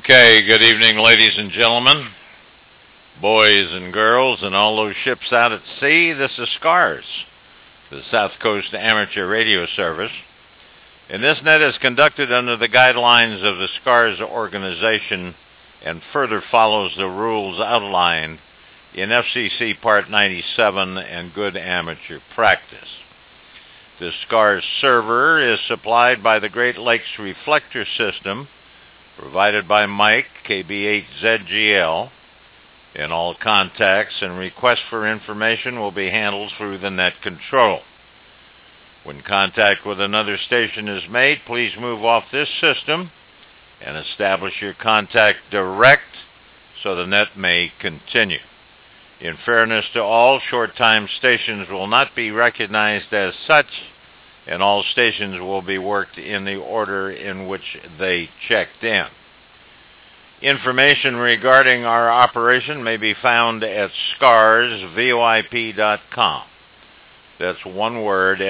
Okay, good evening, ladies and gentlemen, boys and girls, and all those ships out at sea. This is SCARS, the South Coast Amateur Radio Service, and this net is conducted under the guidelines of the SCARS organization and further follows the rules outlined in FCC Part 97 and Good Amateur Practice. The SCARS server is supplied by the Great Lakes Reflector System, provided by Mike, KB8ZGL, and all contacts and requests for information will be handled through the net control. When contact with another station is made, please move off this system and establish your contact direct so the net may continue. In fairness to all, short-time stations will not be recognized as such, and all stations will be worked in the order in which they checked in. Information regarding our operation may be found at scarsvoip.com. That's one word,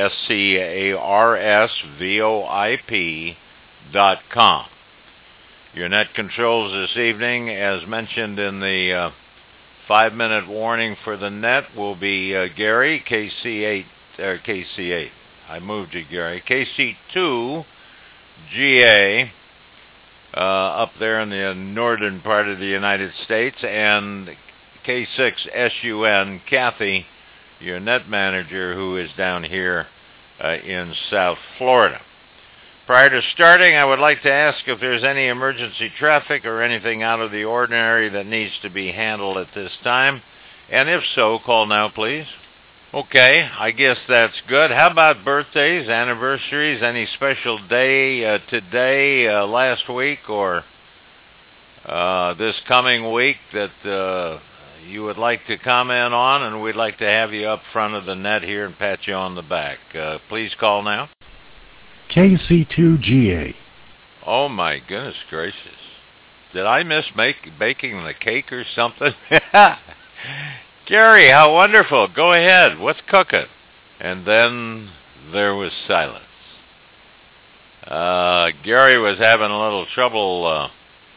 SCARSVOIP.com. Your net controls this evening, as mentioned in the 5-minute warning for the net, will be Gary, KC8. I moved to Gary. KC2GA, up there in the northern part of the United States, and K6SUN, Kathy, your net manager, who is down here in South Florida. Prior to starting, I would like to ask if there's any emergency traffic or anything out of the ordinary that needs to be handled at this time, and if so, call now, please. Okay, I guess that's good. How about birthdays, anniversaries, any special day today, last week, or this coming week that you would like to comment on, and we'd like to have you up front of the net here and pat you on the back. Please call now. KC2GA. Oh, my goodness gracious. Did I miss baking the cake or something? Gary, how wonderful. Go ahead. What's cooking? And then there was silence. Gary was having a little trouble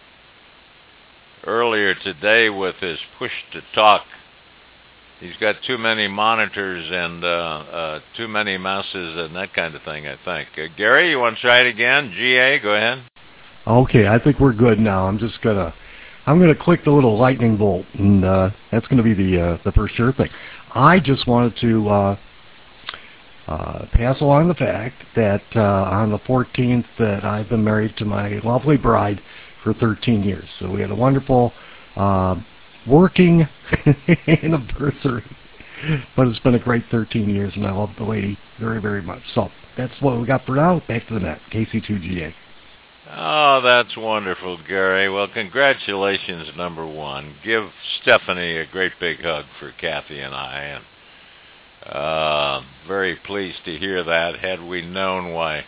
earlier today with his push-to-talk. He's got too many monitors and too many mouses and that kind of thing, I think. Gary, you want to try it again? GA, go ahead. Okay, I think we're good now. I'm gonna click the little lightning bolt, and that's gonna be the first sure thing. I just wanted to pass along the fact that on the 14th that I've been married to my lovely bride for 13 years. So we had a wonderful working anniversary, but it's been a great 13 years, and I love the lady very, very much. So that's what we got for now. Back to the net, KC2GA. Oh, that's wonderful, Gary. Well, congratulations, number one. Give Stephanie a great big hug for Kathy and I. And very pleased to hear that. Had we known why,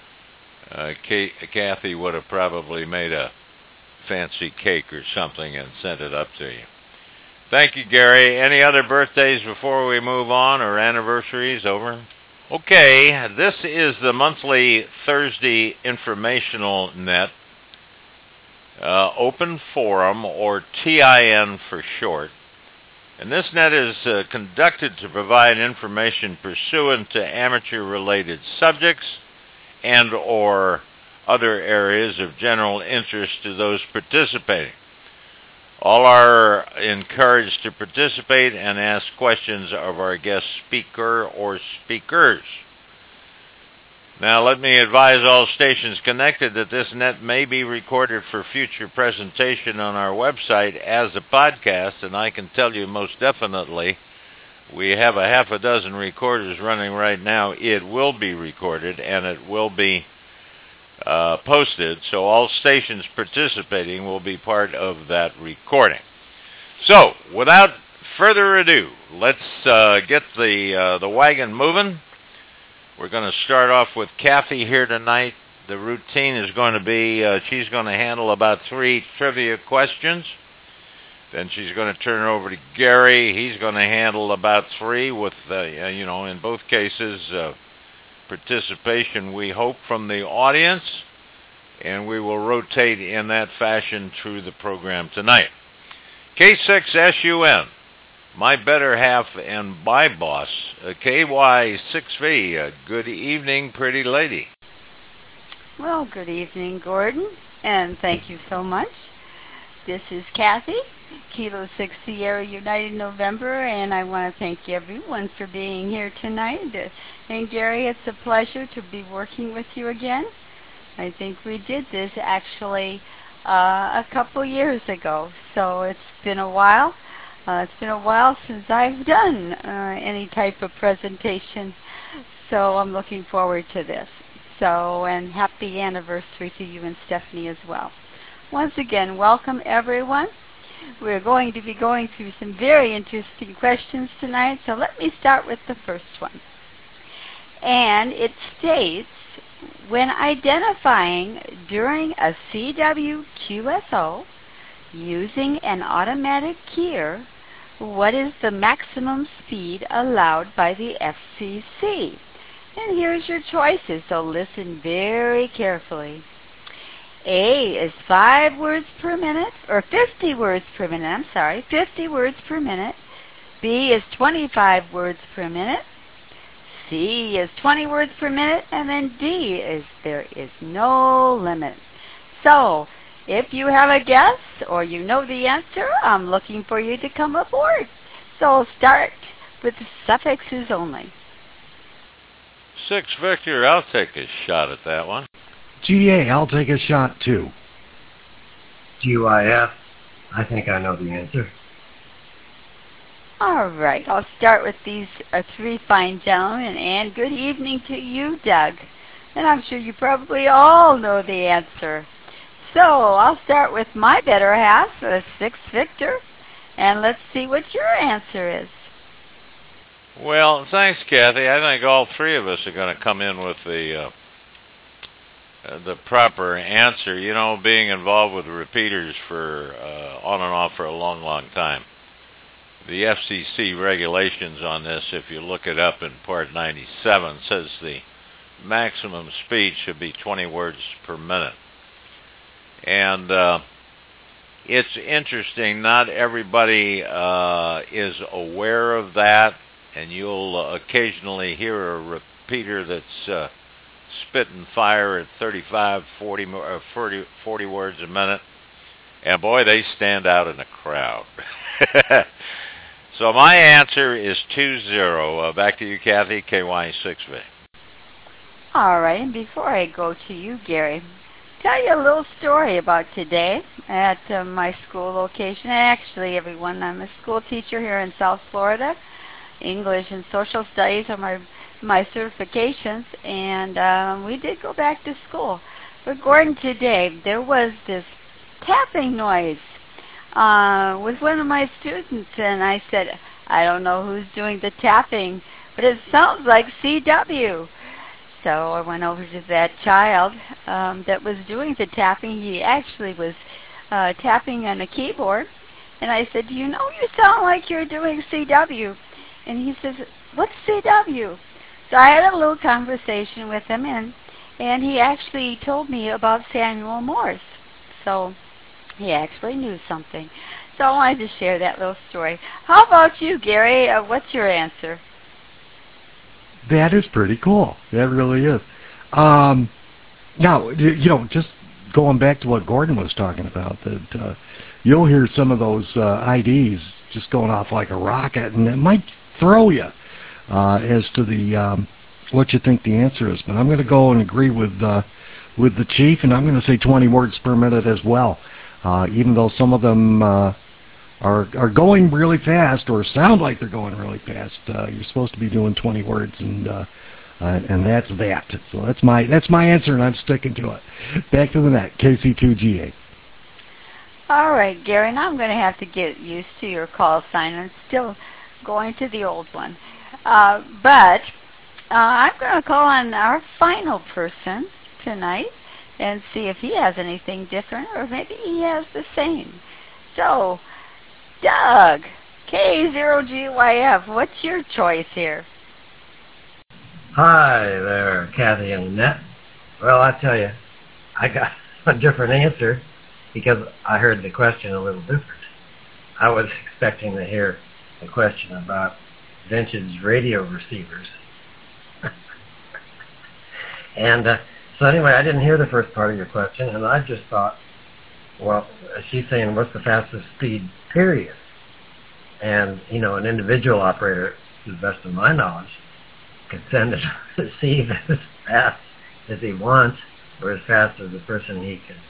Kathy would have probably made a fancy cake or something and sent it up to you. Thank you, Gary. Any other birthdays before we move on, or anniversaries? Over. Okay, this is the monthly Thursday informational net, open forum, or TIN for short. And this net is conducted to provide information pursuant to amateur-related subjects and or other areas of general interest to those participating. All are encouraged to participate and ask questions of our guest speaker or speakers. Now, let me advise all stations connected that this net may be recorded for future presentation on our website as a podcast, and I can tell you most definitely we have a half a dozen recorders running right now. It will be recorded, and it will be posted, so all stations participating will be part of that recording. So, without further ado, let's get the wagon moving. We're going to start off with Kathy here tonight. The routine is going to be she's going to handle about 3 trivia questions. Then she's going to turn it over to Gary. He's going to handle about 3 with, in both cases, participation, we hope, from the audience. and we will rotate in that fashion through the program tonight. K6SUN, my better half and by boss, KY6V, good evening, pretty lady. Well, good evening, Gordon, and thank you so much. This is Kathy, Kilo 6 Sierra United November, and I want to thank everyone for being here tonight. And Gary, it's a pleasure to be working with you again. I think we did this actually a couple years ago, so it's been a while. It's been a while since I've done any type of presentation, so I'm looking forward to this. So, and happy anniversary to you and Stephanie as well. Once again, welcome everyone. We're going to be going through some very interesting questions tonight, so let me start with the first one. And it states, when identifying during a CW QSO using an automatic keyer, what is the maximum speed allowed by the FCC? And here's your choices, so listen very carefully. A is 5 words per minute, or 50 words per minute, 50 words per minute. B is 25 words per minute. C is 20 words per minute, and then D is there is no limit. So, if you have a guess or you know the answer, I'm looking for you to come aboard. So start with suffixes only. 6 Victor, I'll take a shot at that one. GA, I'll take a shot too. GYF, I think I know the answer. All right, I'll start with these three fine gentlemen, and good evening to you, Doug. And I'm sure you probably all know the answer. So I'll start with my better half, 6 Victor, and let's see what your answer is. Well, thanks, Kathy. I think all three of us are going to come in with the proper answer. You know, being involved with repeaters for on and off for a long, long time. The FCC regulations on this, if you look it up in Part 97, says the maximum speed should be 20 words per minute. And it's interesting, not everybody is aware of that, and you'll occasionally hear a repeater that's spitting fire at 35, 40 words a minute, and boy, they stand out in a crowd. So my answer is 2-0. Back to you, Kathy, KY6V. All right, and before I go to you, Gary, tell you a little story about today at my school location. Actually, everyone, I'm a school teacher here in South Florida. English and social studies are my certifications, and we did go back to school. But Gordon, today there was this tapping noise with one of my students, and I said, I don't know who's doing the tapping, but it sounds like CW. So I went over to that child that was doing the tapping. He actually was tapping on a keyboard, and I said, do you know you sound like you're doing CW? And he says, what's CW? So I had a little conversation with him, and he actually told me about Samuel Morse. So he actually knew something. So I wanted to share that little story. How about you, Gary? What's your answer? That is pretty cool. That really is. Now, you know, just going back to what Gordon was talking about, that you'll hear some of those IDs just going off like a rocket, and it might throw you as to the what you think the answer is. But I'm going to go and agree with the chief, and I'm going to say 20 words per minute as well. Even though some of them are going really fast or sound like they're going really fast, you're supposed to be doing 20 words, and that's that. So that's my answer, and I'm sticking to it. Back to the net, KC2GA. All right, Gary, now I'm going to have to get used to your call sign. I'm still going to the old one. But I'm going to call on our final person tonight and see if he has anything different, or maybe he has the same. So, Doug, K0GYF, what's your choice here? Hi there, Kathy and Annette. Well, I tell you, I a different answer because I heard the question a little different. I was expecting to hear a question about vintage radio receivers. And so anyway, I didn't hear the first part of your question, and I just thought, well, she's saying, what's the fastest speed, period? And, an individual operator, to the best of my knowledge, can send and receive as fast as he wants, or as fast as the person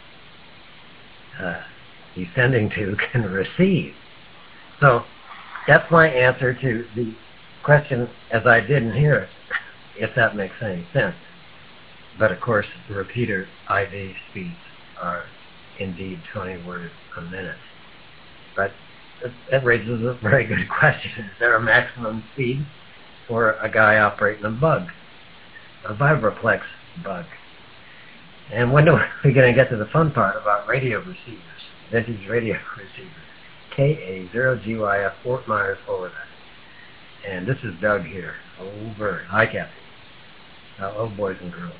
he's sending to can receive. So that's my answer to the question as I didn't hear it, if that makes any sense. But of course, the repeater IV speeds are indeed 20 words a minute. But that raises a very good question. Is there a maximum speed for a guy operating a bug, a Vibraplex bug? And when are we going to get to the fun part about radio receivers, vintage radio receivers? KA0GYF, Fort Myers, Florida. And this is Doug here. Over. Hi, Kathy. Hello, boys and girls.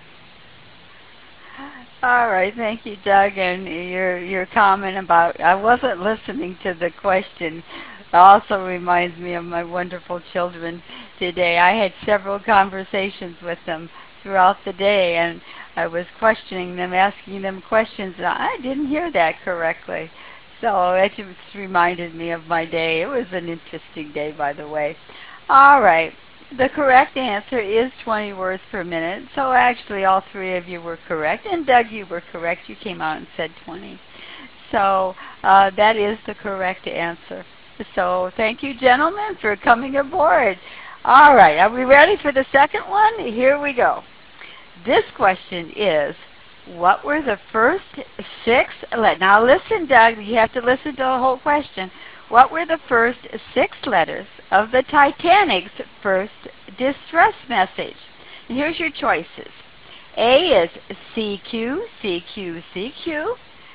All right, thank you, Doug, and your comment about I wasn't listening to the question also reminds me of my wonderful children today. I had several conversations with them throughout the day, and I was questioning them, asking them questions, and I didn't hear that correctly. So it just reminded me of my day. It was an interesting day, by the way. All right. The correct answer is 20 words per minute. So actually all three of you were correct. And Doug, you were correct. You came out and said 20. So that is the correct answer. So thank you, gentlemen, for coming aboard. All right. Are we ready for the second one? Here we go. This question is, what were the first now listen, Doug, you have to listen to the whole question. What were the first 6 letters of the Titanic's first distress message? And here's your choices. A is CQ, CQ, CQ.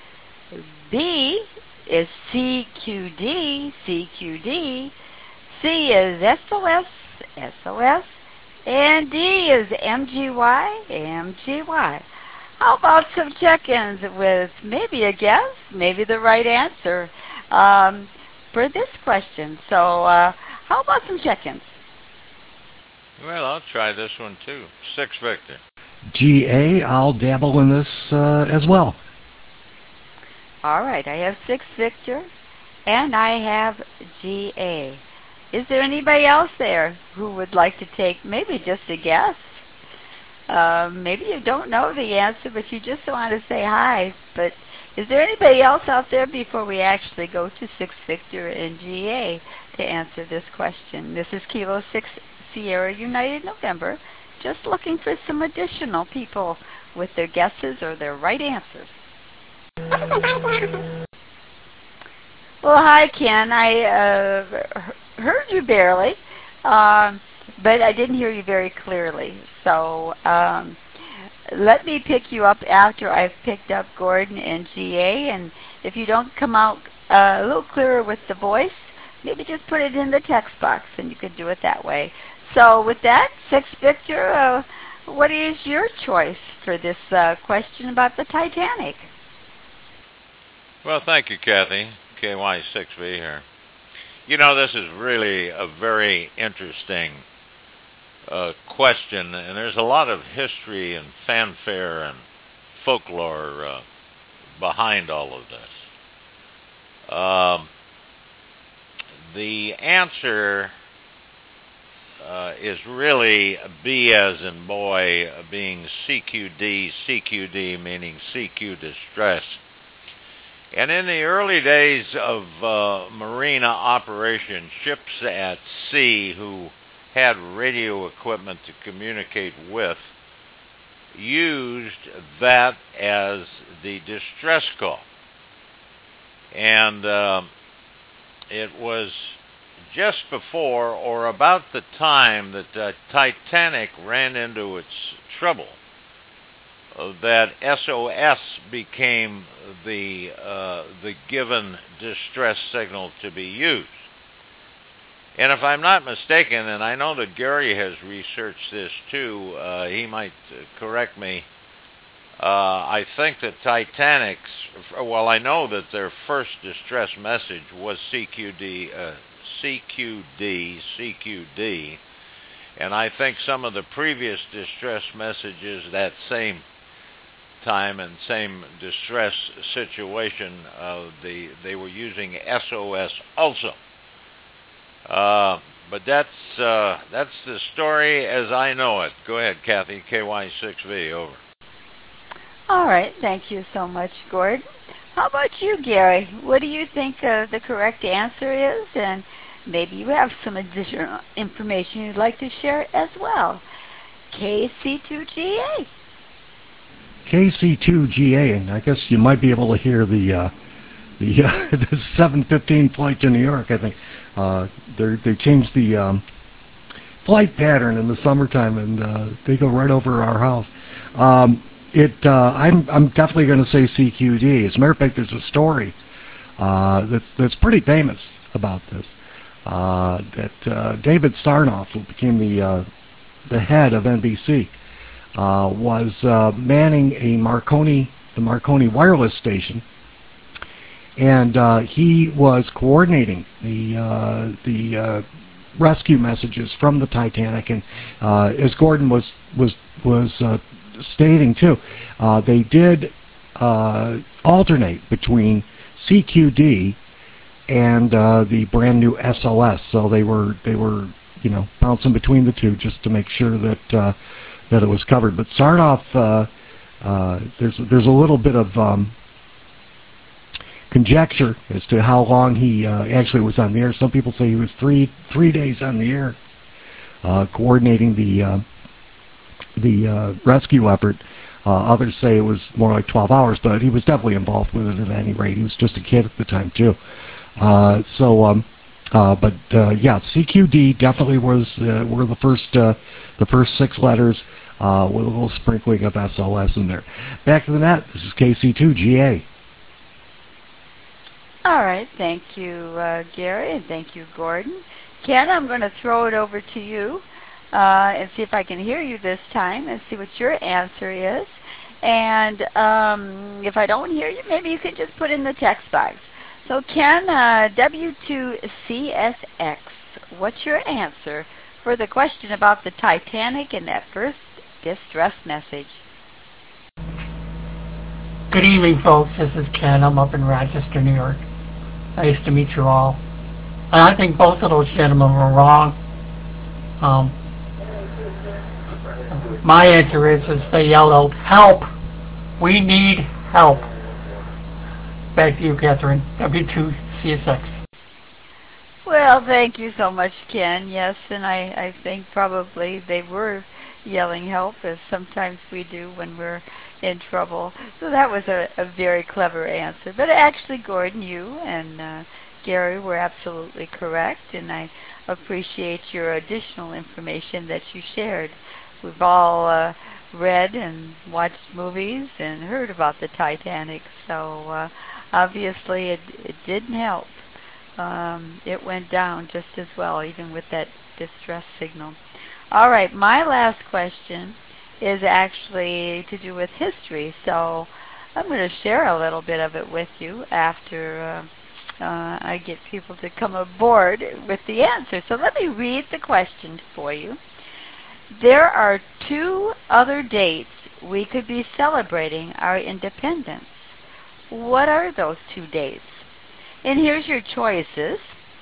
B is CQD, CQD. C is SOS, SOS. And D is MGY, MGY. How about some check-ins with maybe a guess, maybe the right answer for this question? So how about some check-ins? Well, I'll try this one too. 6 Victor. GA, I'll dabble in this as well. All right, I have 6 Victor, and I have GA. Is there anybody else there who would like to take maybe just a guess? Maybe you don't know the answer, but you just want to say hi. But is there anybody else out there before we actually go to 6 Victor and GA to answer this question? This is Kilo 6 Sierra United November, just looking for some additional people with their guesses or their right answers. Well, hi, Ken. I heard you barely, but I didn't hear you very clearly. So let me pick you up after I've picked up Gordon and GA. And if you don't come out a little clearer with the voice, maybe just put it in the text box, and you could do it that way. So with that, 6 Victor, what is your choice for this question about the Titanic? Well, thank you, Kathy. KY6V here. You know, this is really a very interesting question, and there's a lot of history and fanfare and folklore behind all of this. The answer is really B as in boy, being CQD, CQD meaning CQ distress. And in the early days of marina operation, ships at sea who had radio equipment to communicate with used that as the distress call. And it was just before or about the time that the Titanic ran into its trouble that SOS became the given distress signal to be used. And if I'm not mistaken, and I know that Gary has researched this too, he might correct me, I think that Titanic's, well, I know that their first distress message was CQD, and I think some of the previous distress messages that same time and same distress situation, they were using SOS also. But that's the story as I know it. Go ahead, Kathy. KY6V, over. All right. Thank you so much, Gordon. How about you, Gary? What do you think the correct answer is? And maybe you have some additional information you'd like to share as well. KC2GA. KC2GA, and I guess you might be able to hear the the 7:15 flight to New York. I think they changed the flight pattern in the summertime, and they go right over our house. I'm definitely going to say CQD. As a matter of fact, there's a story that's pretty famous about this. That David Sarnoff, who became the head of NBC, was manning the Marconi wireless station, and he was coordinating the rescue messages from the Titanic. And as Gordon was stating too, they did alternate between CQD and the brand new SOS. So they were bouncing between the two just to make sure that it was covered. But Sarnoff, there's a little bit of conjecture as to how long he actually was on the air. Some people say he was three days on the air, coordinating the rescue effort. Others say it was more like 12 hours, but he was definitely involved with it at any rate. He was just a kid at the time too. But CQD definitely were the first 6 letters with a little sprinkling of SOS in there. Back to the net. This is KC2GA. All right. Thank you, Gary, and thank you, Gordon. Ken, I'm going to throw it over to you and see if I can hear you this time and see what your answer is. And if I don't hear you, maybe you can just put in the text box. So, Ken, W2CSX, what's your answer for the question about the Titanic and that first distress message? Good evening, folks. This is Ken. I'm up in Rochester, New York. Nice to meet you all. And I think both of those gentlemen were wrong. My answer is they yelled out, "Help! We need help." Back to you, Catherine. W2CSX. Well, thank you so much, Ken. Yes, and I think probably they were yelling help, as sometimes we do when we're in trouble. So that was a very clever answer. But actually, Gordon, you and Gary were absolutely correct, and I appreciate your additional information that you shared. We've all read and watched movies and heard about the Titanic, so obviously it didn't help. It went down just as well, even with that distress signal. All right, my last question is actually to do with history, so I'm going to share a little bit of it with you after I get people to come aboard with the answer. So let me read the question for you. There are 2 other dates we could be celebrating our independence. What are those 2 dates? And here's your choices.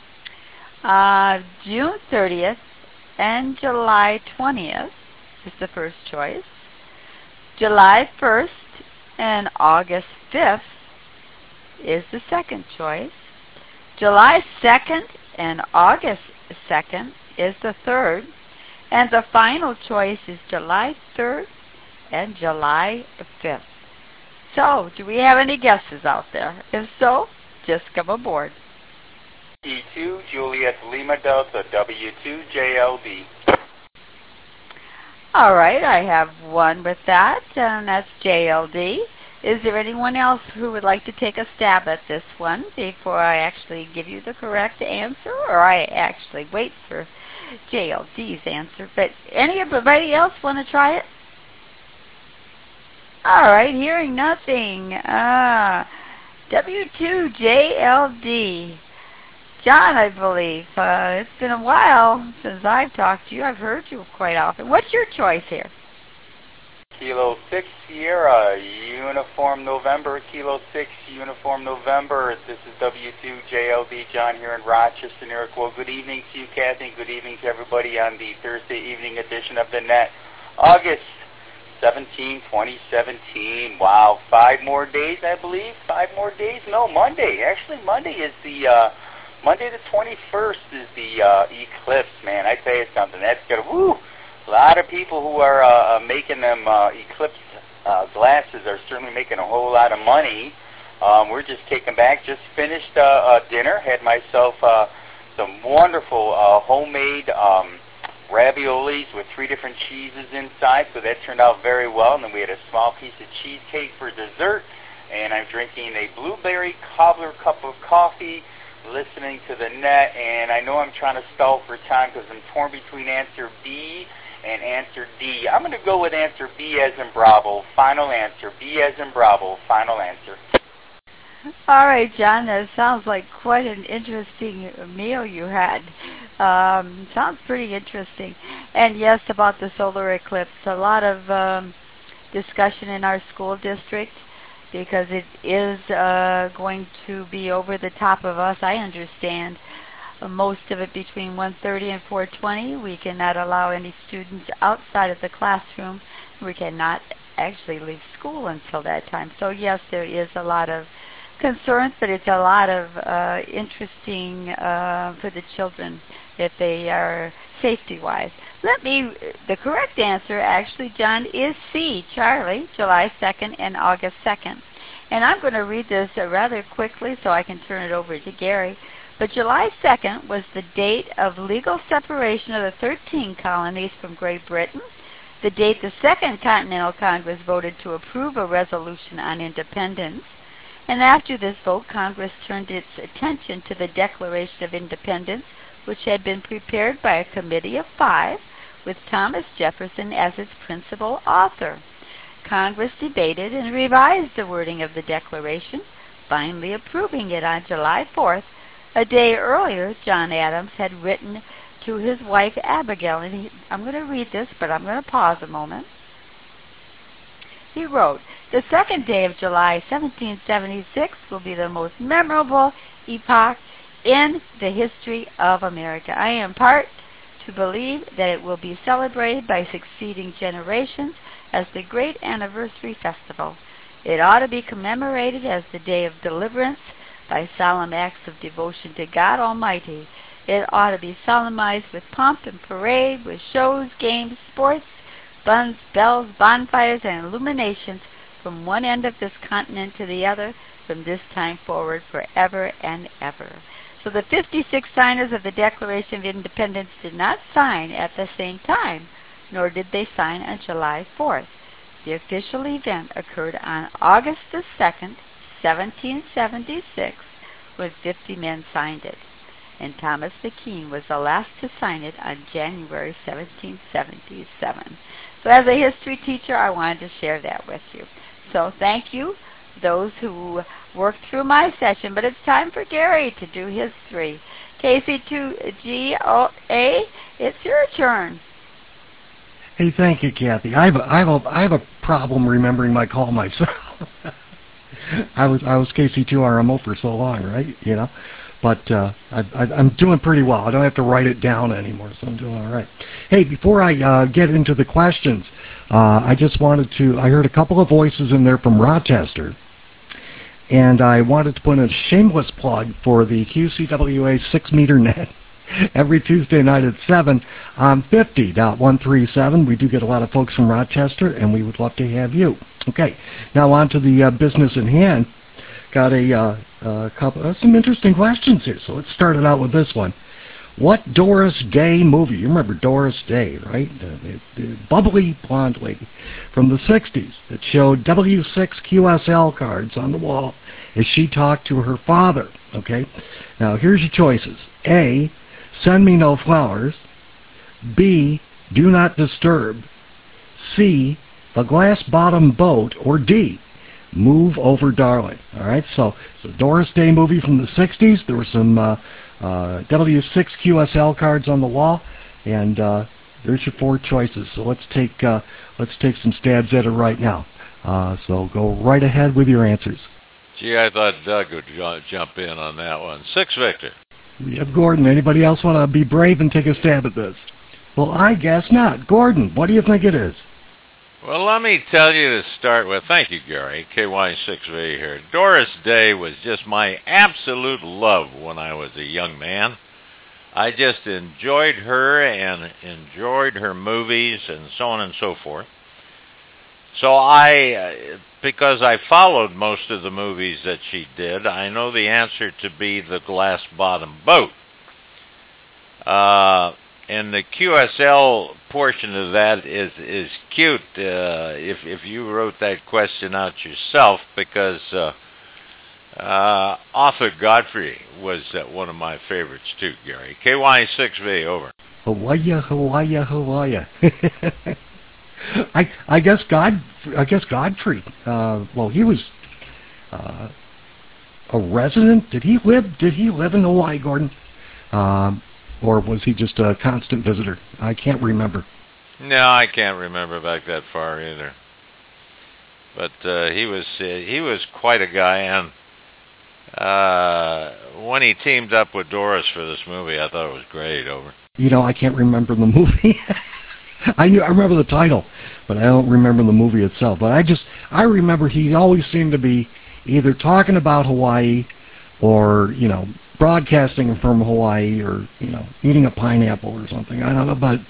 June 30th and July 20th is the first choice. July 1st and August 5th is the second choice. July 2nd and August 2nd is the third. And the final choice is July 3rd and July 5th. So, do we have any guesses out there? If so, just come aboard. E2 Juliet Lima Delta W2JLD. All right, I have one with that, and that's JLD. Is there anyone else who would like to take a stab at this one before I actually give you the correct answer, or I actually wait for JLD's answer? But anybody else want to try it? All right, hearing nothing. W2JLD. John, I believe. It's been a while since I've talked to you. I've heard you quite often. What's your choice here? Kilo 6 Sierra, Uniform November, Kilo 6 Uniform November. This is W2JLD, John here in Rochester, New York. Well, good evening to you, Kathy. Good evening to everybody on the Thursday evening edition of the Net. August 17, 2017. Wow, 5 more days, I believe. 5 more days? No, Monday. Actually, Monday is the Monday the 21st is the eclipse, man. I tell you something. That's gonna a lot of people who are making them eclipse glasses are certainly making a whole lot of money. We're just kicking back. Just finished dinner. Had myself some wonderful homemade raviolis with 3 different cheeses inside, so that turned out very well. And then we had a small piece of cheesecake for dessert, and I'm drinking a blueberry cobbler cup of coffee, listening to the Net. And I know I'm trying to stall for time because I'm torn between answer B and answer D. I'm going to go with answer B as in Bravo. Final answer. B as in Bravo. Final answer. All right, John, that sounds like quite an interesting meal you had. Sounds pretty interesting. And yes, about the solar eclipse, a lot of discussion in our school district because it is going to be over the top of us, I understand. Most of it between 1:30 and 4:20. We cannot allow any students outside of the classroom. We cannot actually leave school until that time. So yes, there is a lot of concerns, but it's a lot of interesting for the children if they are safety-wise. The correct answer, actually, John, is C, Charlie, July 2nd and August 2nd. And I'm going to read this rather quickly so I can turn it over to Gary. But July 2nd was the date of legal separation of the 13 colonies from Great Britain, the date the Second Continental Congress voted to approve a resolution on independence, and after this vote, Congress turned its attention to the Declaration of Independence, which had been prepared by a committee of 5, with Thomas Jefferson as its principal author. Congress debated and revised the wording of the Declaration, finally approving it on July 4th. A day earlier, John Adams had written to his wife Abigail, and I'm going to read this, but I'm going to pause a moment. He wrote, "The second day of July 1776 will be the most memorable epoch in the history of America. I am part to believe that it will be celebrated by succeeding generations as the great anniversary festival. It ought to be commemorated as the day of deliverance by solemn acts of devotion to God Almighty. It ought to be solemnized with pomp and parade, with shows, games, sports, buns, bells, bonfires, and illuminations from one end of this continent to the other, from this time forward forever and ever." So the 56 signers of the Declaration of Independence did not sign at the same time, nor did they sign on July 4th. The official event occurred on August the 2nd, 1776, when 50 men signed it. And Thomas McKean was the last to sign it on January 1777. So as a history teacher, I wanted to share that with you. So thank you, those who worked through my session. But it's time for Gary to do his 3. KC2GOA, it's your turn. Hey, thank you, Kathy. I have a problem remembering my call myself. I was KC2RMO for so long, right? You know, but I'm doing pretty well. I don't have to write it down anymore, so I'm doing all right. Hey, before I get into the questions, I just wanted to. I heard a couple of voices in there from Rochester, and I wanted to put a shameless plug for the QCWA 6-meter net. Every Tuesday night at 7 on 50.137. We do get a lot of folks from Rochester, and we would love to have you. Okay, now on to the business in hand. Got a couple some interesting questions here. So let's start it out with this one. What Doris Day movie? You remember Doris Day, right? The bubbly blonde lady from the 60s that showed W6 QSL cards on the wall as she talked to her father. Okay, now here's your choices. A, Send Me No Flowers. B, Do Not Disturb. C, The Glass Bottom Boat, or D, Move Over Darling. All right, so it's a Doris Day movie from the 60s. There were some W6QSL cards on the wall, and there's your four choices. So let's take some stabs at it right now. So go right ahead with your answers. Gee, I thought Doug would jump in on that one. 6, Victor. We have Gordon. Anybody else want to be brave and take a stab at this? Well, I guess not. Gordon, what do you think it is? Well, let me tell you to start with, thank you, Gary, KY6V here. Doris Day was just my absolute love when I was a young man. I just enjoyed her and enjoyed her movies and so on and so forth. So because I followed most of the movies that she did, I know the answer to be The Glass Bottom Boat. And the QSL portion of that is cute if you wrote that question out yourself, because Arthur Godfrey was one of my favorites too, Gary. KY6V, over. Hawaii. I guess Godfrey. Well, he was a resident. Did he live in Hawaii, Gordon? Or was he just a constant visitor? I can't remember. No, I can't remember back that far either. But he was quite a guy, and when he teamed up with Doris for this movie, I thought it was great. Over. You know, I can't remember the movie. I remember the title, but I don't remember the movie itself. But I remember he always seemed to be either talking about Hawaii, or broadcasting from Hawaii, or eating a pineapple or something. I don't know, but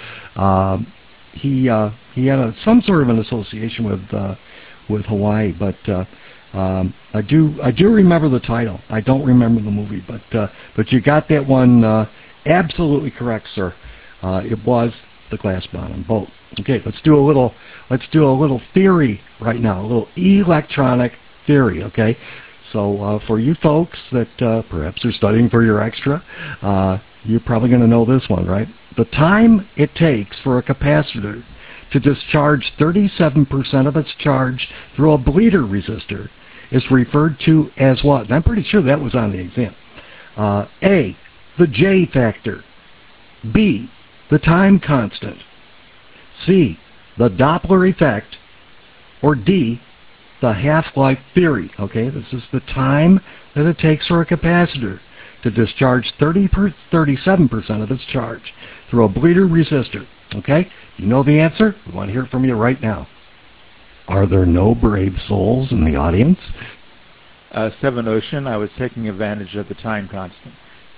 he had some sort of an association with Hawaii. But I do remember the title. I don't remember the movie, but you got that one absolutely correct, sir. It was The Glass Bottom Boat. Okay, let's do a little theory right now, a little electronic theory. Okay. So for you folks that perhaps are studying for your extra, you're probably going to know this one, right? The time it takes for a capacitor to discharge 37% of its charge through a bleeder resistor is referred to as what? And I'm pretty sure that was on the exam. A, the J factor. B, the time constant. C, the Doppler effect. Or D, the half-life theory. Okay, this is the time that it takes for a capacitor to discharge 37% of its charge through a bleeder resistor. Okay, you know the answer? We want to hear from you right now. Are there no brave souls in the audience? 7 Ocean, I was taking advantage of the time constant.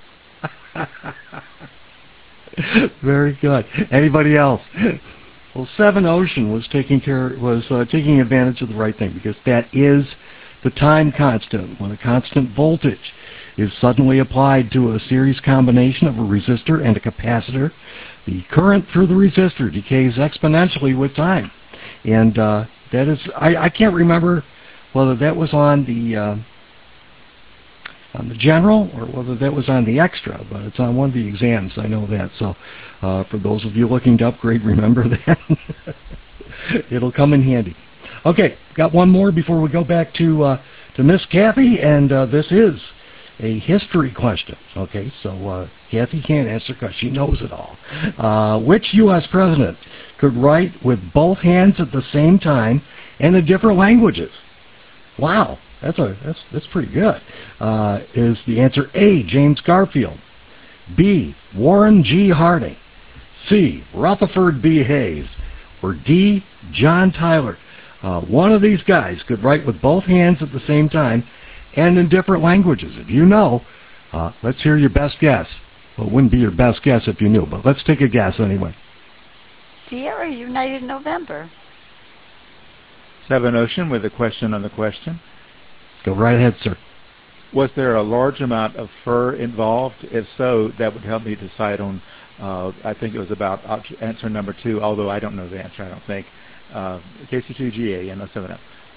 Very good. Anybody else? Well, 7 Ocean was taking advantage of the right thing, because that is the time constant. When a constant voltage is suddenly applied to a series combination of a resistor and a capacitor, the current through the resistor decays exponentially with time. And that is, I can't remember whether that was on the general or whether that was on the extra, but it's on one of the exams. I know that. So for those of you looking to upgrade, remember that. It'll come in handy. Okay, got one more before we go back to Miss Kathy, and this is a history question. Okay, so Kathy can't answer because she knows it all. Which U.S. president could write with both hands at the same time and in different languages? Wow, that's pretty good. Is the answer A, James Garfield, B, Warren G. Harding, C, Rutherford B. Hayes, or D, John Tyler? One of these guys could write with both hands at the same time and in different languages. If you know, let's hear your best guess. Well, it wouldn't be your best guess if you knew, but let's take a guess anyway. Sierra United November. 7 Ocean with a question on the question. Go right ahead, sir. Was there a large amount of fur involved? If so, that would help me decide on, I think it was about answer number 2, although I don't know the answer, I don't think. KC2GA and 07F.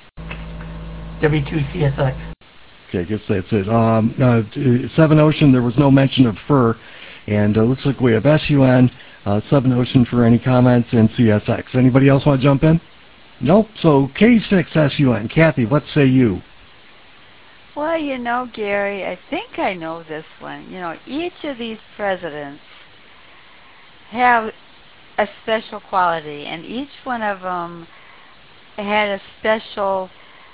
W2CSX. Okay, I guess that's it. 7 Ocean, there was no mention of fur, and looks like we have SUN, 7 Ocean for any comments, and CSX. Anybody else want to jump in? Nope. So K6SUN. Kathy, what say you? Well, Gary, I think I know this one. Each of these presidents have a special quality, and each one of them had a special,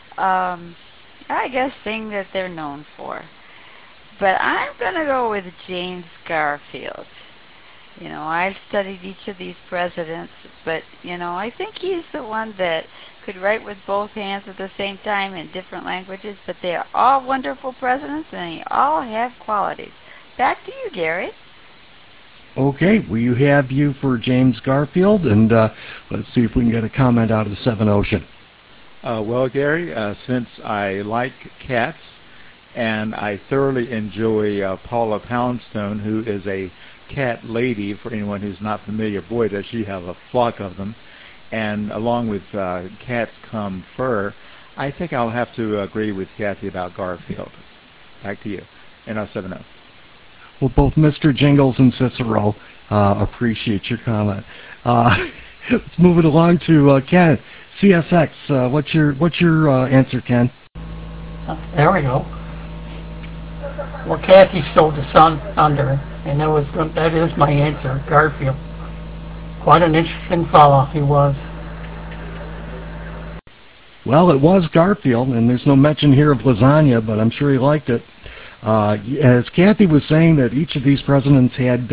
I guess, thing that they're known for. But I'm going to go with James Garfield. I've studied each of these presidents, but, I think he's the one that could write with both hands at the same time in different languages, but they are all wonderful presidents, and they all have qualities. Back to you, Gary. Okay, we have you for James Garfield, and let's see if we can get a comment out of Seven Ocean. Well, Gary, since I like cats, and I thoroughly enjoy Paula Poundstone, who is a cat lady. For anyone who's not familiar, boy, does she have a flock of them. And along with cats come fur, I think I'll have to agree with Kathy about Garfield. Back to you. NO70. Well, both Mr. Jingles and Cicero appreciate your comment. Let's move it along to Ken. CSX, what's your answer, Ken? There we go. Well, Kathy stole the sun under, and that is my answer, Garfield. Quite an interesting fellow he was. Well, it was Garfield, and there's no mention here of lasagna, but I'm sure he liked it. As Kathy was saying, that each of these presidents had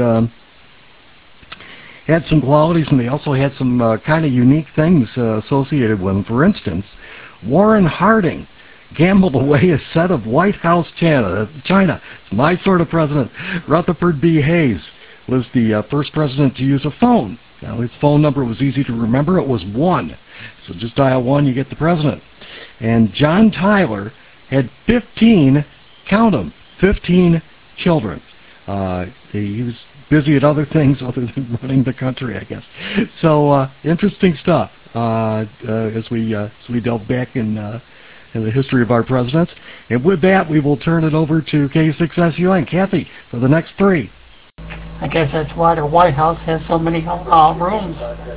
some qualities, and they also had some kind of unique things associated with them. For instance, Warren Harding gambled away a set of White House China. It's my sort of president. Rutherford B. Hayes was the first president to use a phone. Now, his phone number was easy to remember. It was 1. So just dial 1, you get the president. And John Tyler had 15, count them, 15 children. He was busy at other things other than running the country, I guess. So interesting stuff as we delve back in the history of our presidents. And with that, we will turn it over to K6SUN. Kathy, for the next 3. I guess that's why the White House has so many rooms.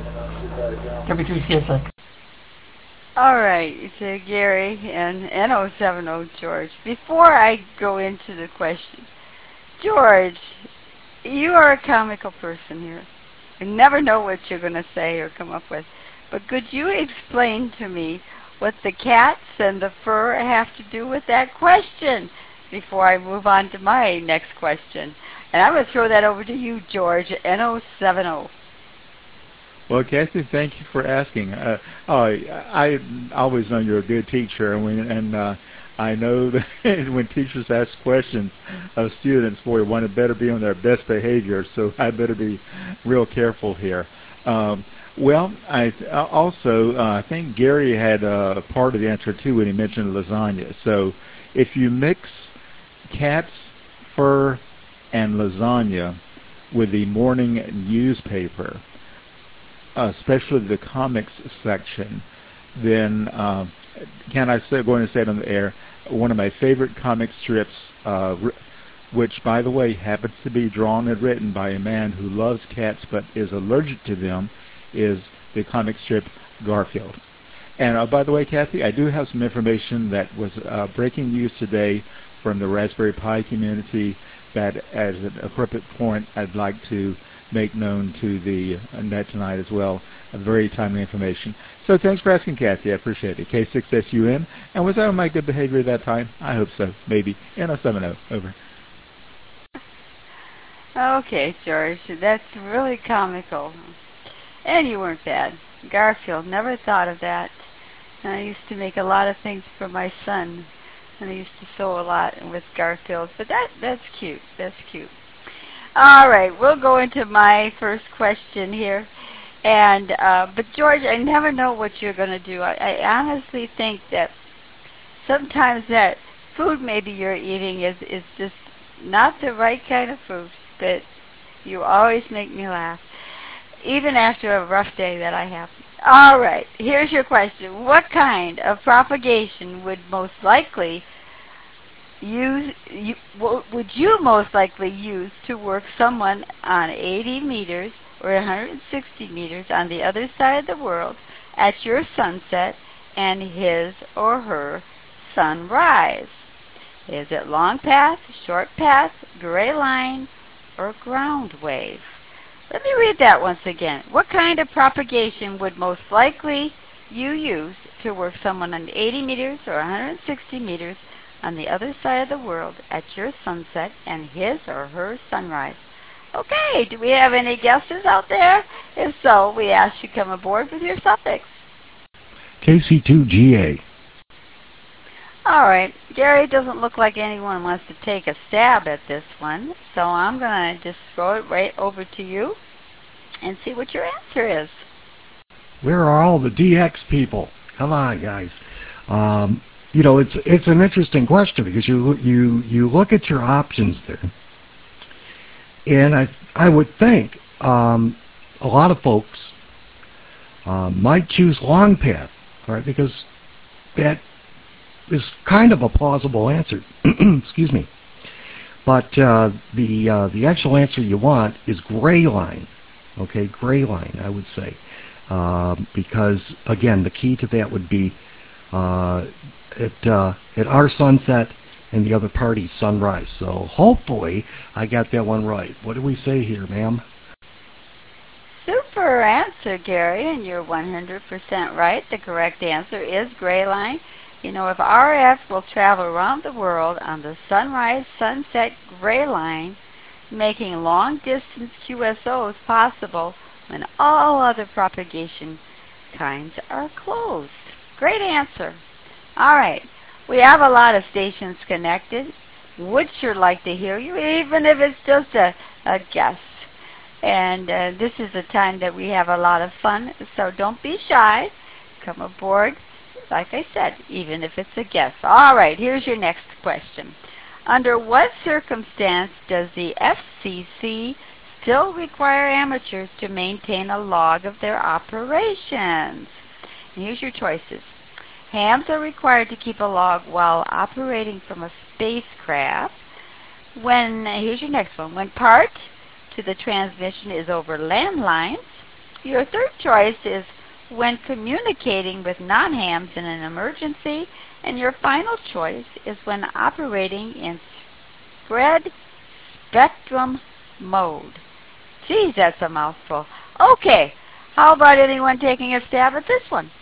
WTCSX. All right, to Gary and NO70 George. Before I go into the question, George, you are a comical person here. I never know what you're going to say or come up with. But could you explain to me what the cats and the fur have to do with that question before I move on to my next question? And I'm going to throw that over to you, George, NO70. Well, Kathy, thank you for asking. I always know you're a good teacher, and I know that when teachers ask questions of students, boy, one had better be on their best behavior, so I better be real careful here. Well, I think Gary had a part of the answer, too, when he mentioned lasagna. So if you mix cats, fur, and lasagna with the morning newspaper, especially the comics section, then going to say it on the air, one of my favorite comic strips, which, by the way, happens to be drawn and written by a man who loves cats but is allergic to them, is the comic strip Garfield. And by the way, Kathy, I do have some information that was breaking news today from the Raspberry Pi community that, as an appropriate point, I'd like to make known to the net tonight as well. Very timely information. So thanks for asking, Kathy. I appreciate it. K6SUN. And was that on my good behavior that time? I hope so. Maybe. NO70. Over. Okay, George. That's really comical. And you weren't bad. Garfield, never thought of that. And I used to make a lot of things for my son. And I used to sew a lot with Garfield. But that's cute. That's cute. All right, we'll go into my first question here. And but George, I never know what you're going to do. I honestly think that sometimes that food maybe you're eating is just not the right kind of food. But you always make me laugh, even after a rough day that I have. All right, here's your question. What kind of propagation would most likely would you most likely use to work someone on 80 meters or 160 meters on the other side of the world at your sunset and his or her sunrise? Is it long path, short path, gray line, or ground wave? Let me read that once again. What kind of propagation would most likely you use to work someone on 80 meters or 160 meters on the other side of the world at your sunset and his or her sunrise? Okay, do we have any guesses out there? If so, we ask you come aboard with your suffix. KC2GA. All right, Gary, doesn't look like anyone wants to take a stab at this one, so I'm going to just throw it right over to you and see what your answer is. Where are all the DX people? Come on, guys. It's an interesting question because you look at your options there, and I would think a lot of folks might choose long path, all right, because that is kind of a plausible answer. Excuse me. But the actual answer you want is gray line. Okay, gray line, I would say. Because, again, the key to that would be at our sunset and the other party's sunrise. So hopefully I got that one right. What do we say here, ma'am? Super answer, Gary, and you're 100% right. The correct answer is gray line. You know, if RF will travel around the world on the sunrise-sunset gray line, making long-distance QSOs possible when all other propagation kinds are closed. Great answer. All right, we have a lot of stations connected. Would sure like to hear you, even if it's just a guess. And this is a time that we have a lot of fun, so don't be shy. Come aboard. Like I said, even if it's a guess. All right, here's your next question. Under what circumstance does the FCC still require amateurs to maintain a log of their operations? And here's your choices. Hams are required to keep a log while operating from a spacecraft. Here's your next one. When part to the transmission is over landlines. Your third choice is when communicating with non-hams in an emergency, and your final choice is when operating in spread spectrum mode. Geez, that's a mouthful. Okay, how about anyone taking a stab at this one?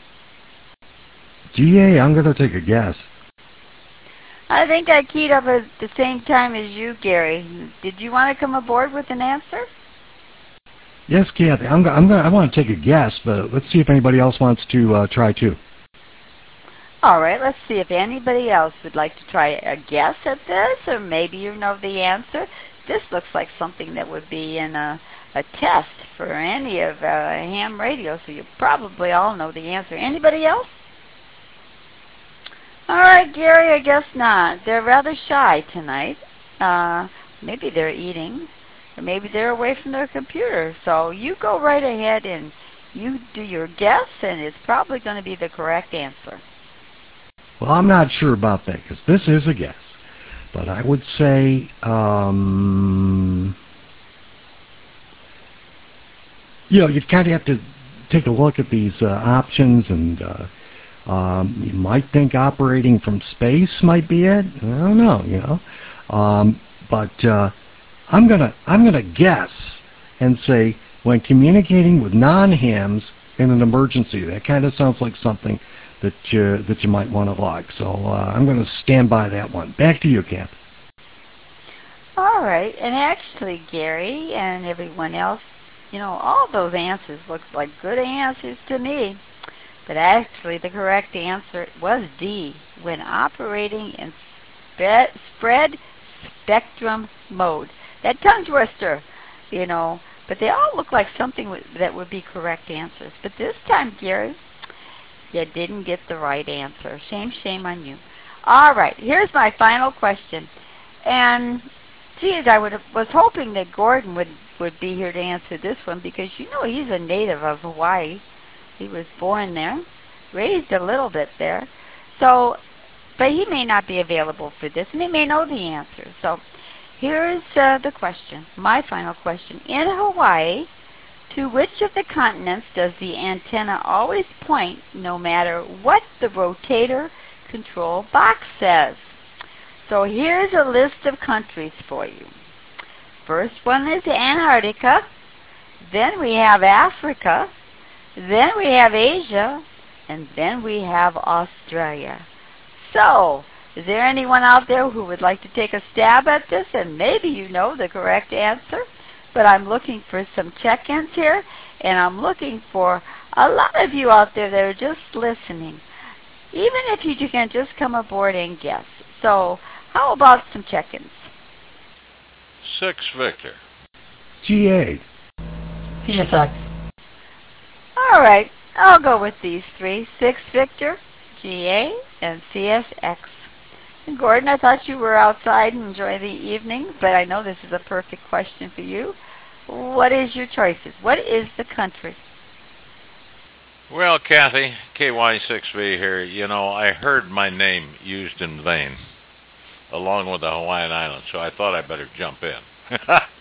GA, I'm going to take a guess. I think I keyed up at the same time as you, Gary. Did you want to come aboard with an answer? Yes, Kathy. I want to take a guess, but let's see if anybody else wants to try too. All right, let's see if anybody else would like to try a guess at this, or maybe you know the answer. This looks like something that would be in a test for any of ham radio, so you probably all know the answer. Anybody else? All right, Gary, I guess not. They're rather shy tonight. Maybe they're eating. Or maybe they're away from their computer. So you go right ahead and you do your guess, and it's probably going to be the correct answer. Well, I'm not sure about that, because this is a guess. But I would say, you'd kind of have to take a look at these options, and you might think operating from space might be it. I don't know, but I'm gonna guess and say when communicating with non-hams in an emergency. That kind of sounds like something that you might want to log. So I'm going to stand by that one. Back to you, Kath. All right, and actually, Gary and everyone else, all those answers look like good answers to me. But actually, the correct answer was D, when operating in spread spectrum mode. That tongue twister, but they all look like something that would be correct answers. But this time, Gary, you didn't get the right answer. Shame on you. All right, here's my final question. And, geez, I was hoping that Gordon would be here to answer this one, because he's a native of Hawaii. He was born there, raised a little bit there. So, but he may not be available for this, and he may know the answer. So, here's the question, my final question. In Hawaii, To which of the continents does the antenna always point no matter what the rotator control box says? So here's a list of countries for you. First one is Antarctica. Then we have Africa. Then we have Asia. And then we have Australia. So, is there anyone out there who would like to take a stab at this? And maybe you know the correct answer. But I'm looking for some check-ins here. And I'm looking for a lot of you out there that are just listening. Even if you can just come aboard and guess. So, how about some check-ins? 6, Victor. GA. CSX. All right, I'll go with these three. 6, Victor, GA, and CSX. And Gordon, I thought you were outside and enjoy the evening, but I know this is a perfect question for you. What is your choices? What is the country? Well, Kathy, KY6V here. You know, I heard my name used in vain, along with the Hawaiian Islands, so I thought I'd better jump in.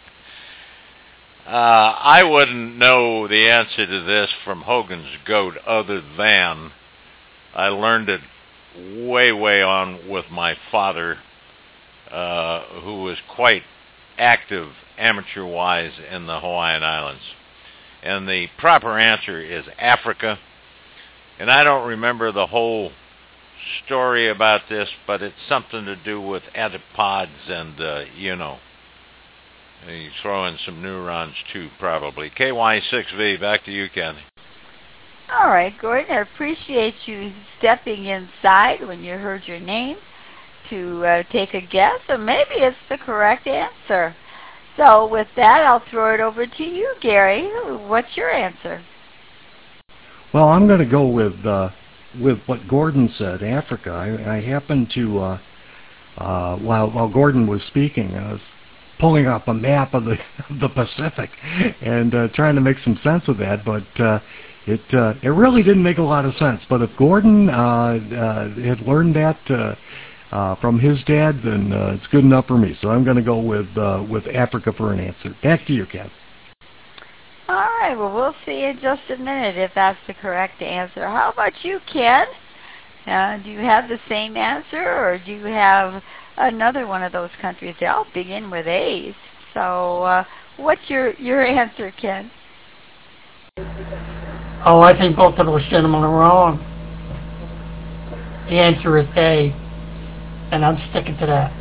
I wouldn't know the answer to this from Hogan's Goat other than I learned it way on with my father, who was quite active amateur-wise in the Hawaiian Islands. And the proper answer is Africa. And I don't remember the whole story about this, but it's something to do with antipods and, you throw in some neurons too, probably. KY6V, back to you, Kathy. All right, Gordon, I appreciate you stepping inside when you heard your name to take a guess, or maybe it's the correct answer. So with that, I'll throw it over to you, Gary. What's your answer? Well, I'm going to go with what Gordon said, Africa. I happened to, while Gordon was speaking, I was pulling up a map of the Pacific and trying to make some sense of that, but it really didn't make a lot of sense. But if Gordon had learned that from his dad, then it's good enough for me. So I'm going to go with Africa for an answer. Back to you, Kat. All right, well, we'll see in just a minute if that's the correct answer. How about you, Ken? Do you have the same answer, or do you have another one of those countries? They all begin with A's. So what's your answer, Ken? Oh, I think both of those gentlemen are wrong. The answer is A, and I'm sticking to that.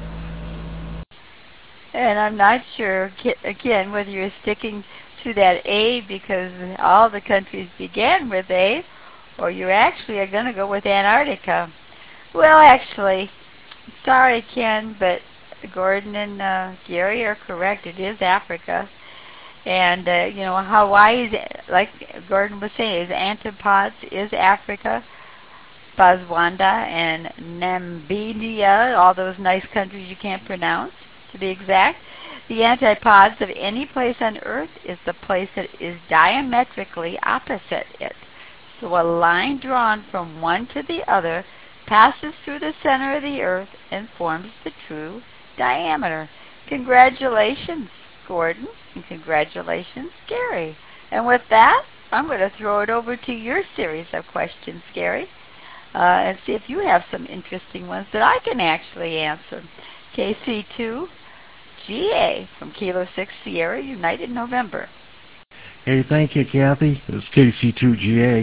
And I'm not sure, again, whether you're sticking to that A because all the countries began with A, or you actually are going to go with Antarctica. Well, actually, sorry, Ken, but Gordon and Gary are correct. It is Africa. And, Hawaii, like Gordon was saying, is antipods, is Africa. Botswana and Namibia, all those nice countries you can't pronounce, to be exact. The antipods of any place on Earth is the place that is diametrically opposite it. So a line drawn from one to the other passes through the center of the Earth and forms the true diameter. Congratulations, Gordon, and congratulations, Gary. And with that, I'm going to throw it over to your series of questions, Gary, and see if you have some interesting ones that I can actually answer. KC2 GA from Kilo 6 Sierra United November. Hey, thank you, Kathy. This is KC2GA.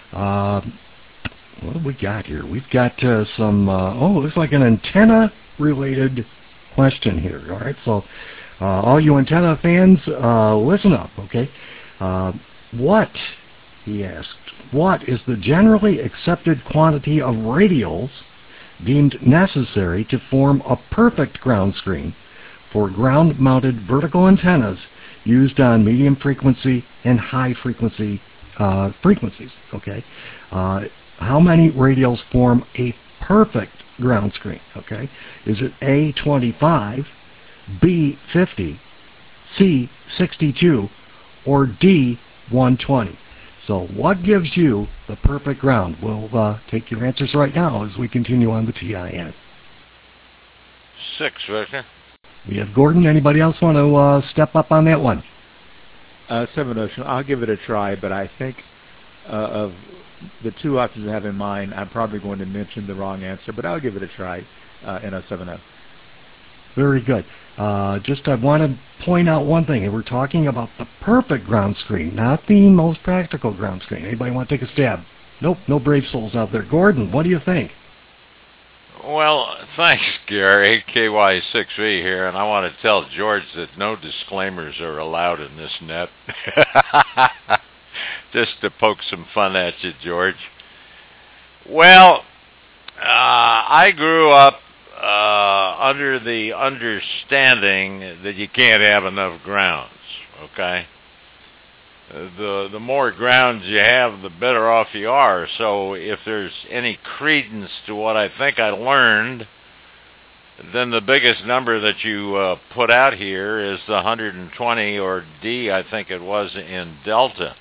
What have we got here? We've got some, looks like an antenna-related question here. All right, so all you antenna fans, listen up, okay? What, he asked, what is the generally accepted quantity of radials deemed necessary to form a perfect ground screen for ground-mounted vertical antennas used on medium frequency and high frequencies, okay? How many radials form a perfect ground screen, okay? Is it A, 25, B, 50, C, 62, or D, 120? So what gives you the perfect ground? We'll take your answers right now as we continue on the TIN. 6, Victor. We have Gordon. Anybody else want to step up on that one? Seven Ocean. I'll give it a try, but I think of the two options I have in mind, I'm probably going to mention the wrong answer, but I'll give it a try. NO70. Very good. Just I want to point out one thing. We're talking about the perfect ground screen, not the most practical ground screen. Anybody want to take a stab? Nope, no brave souls out there. Gordon, what do you think? Well, thanks, Gary. KY6V here, and I want to tell George that no disclaimers are allowed in this net. Just to poke some fun at you, George. Well, I grew up under the understanding that you can't have enough grounds, okay? The more grounds you have, the better off you are. So if there's any credence to what I think I learned, then the biggest number that you put out here is the 120, or D, I think it was, in Delta.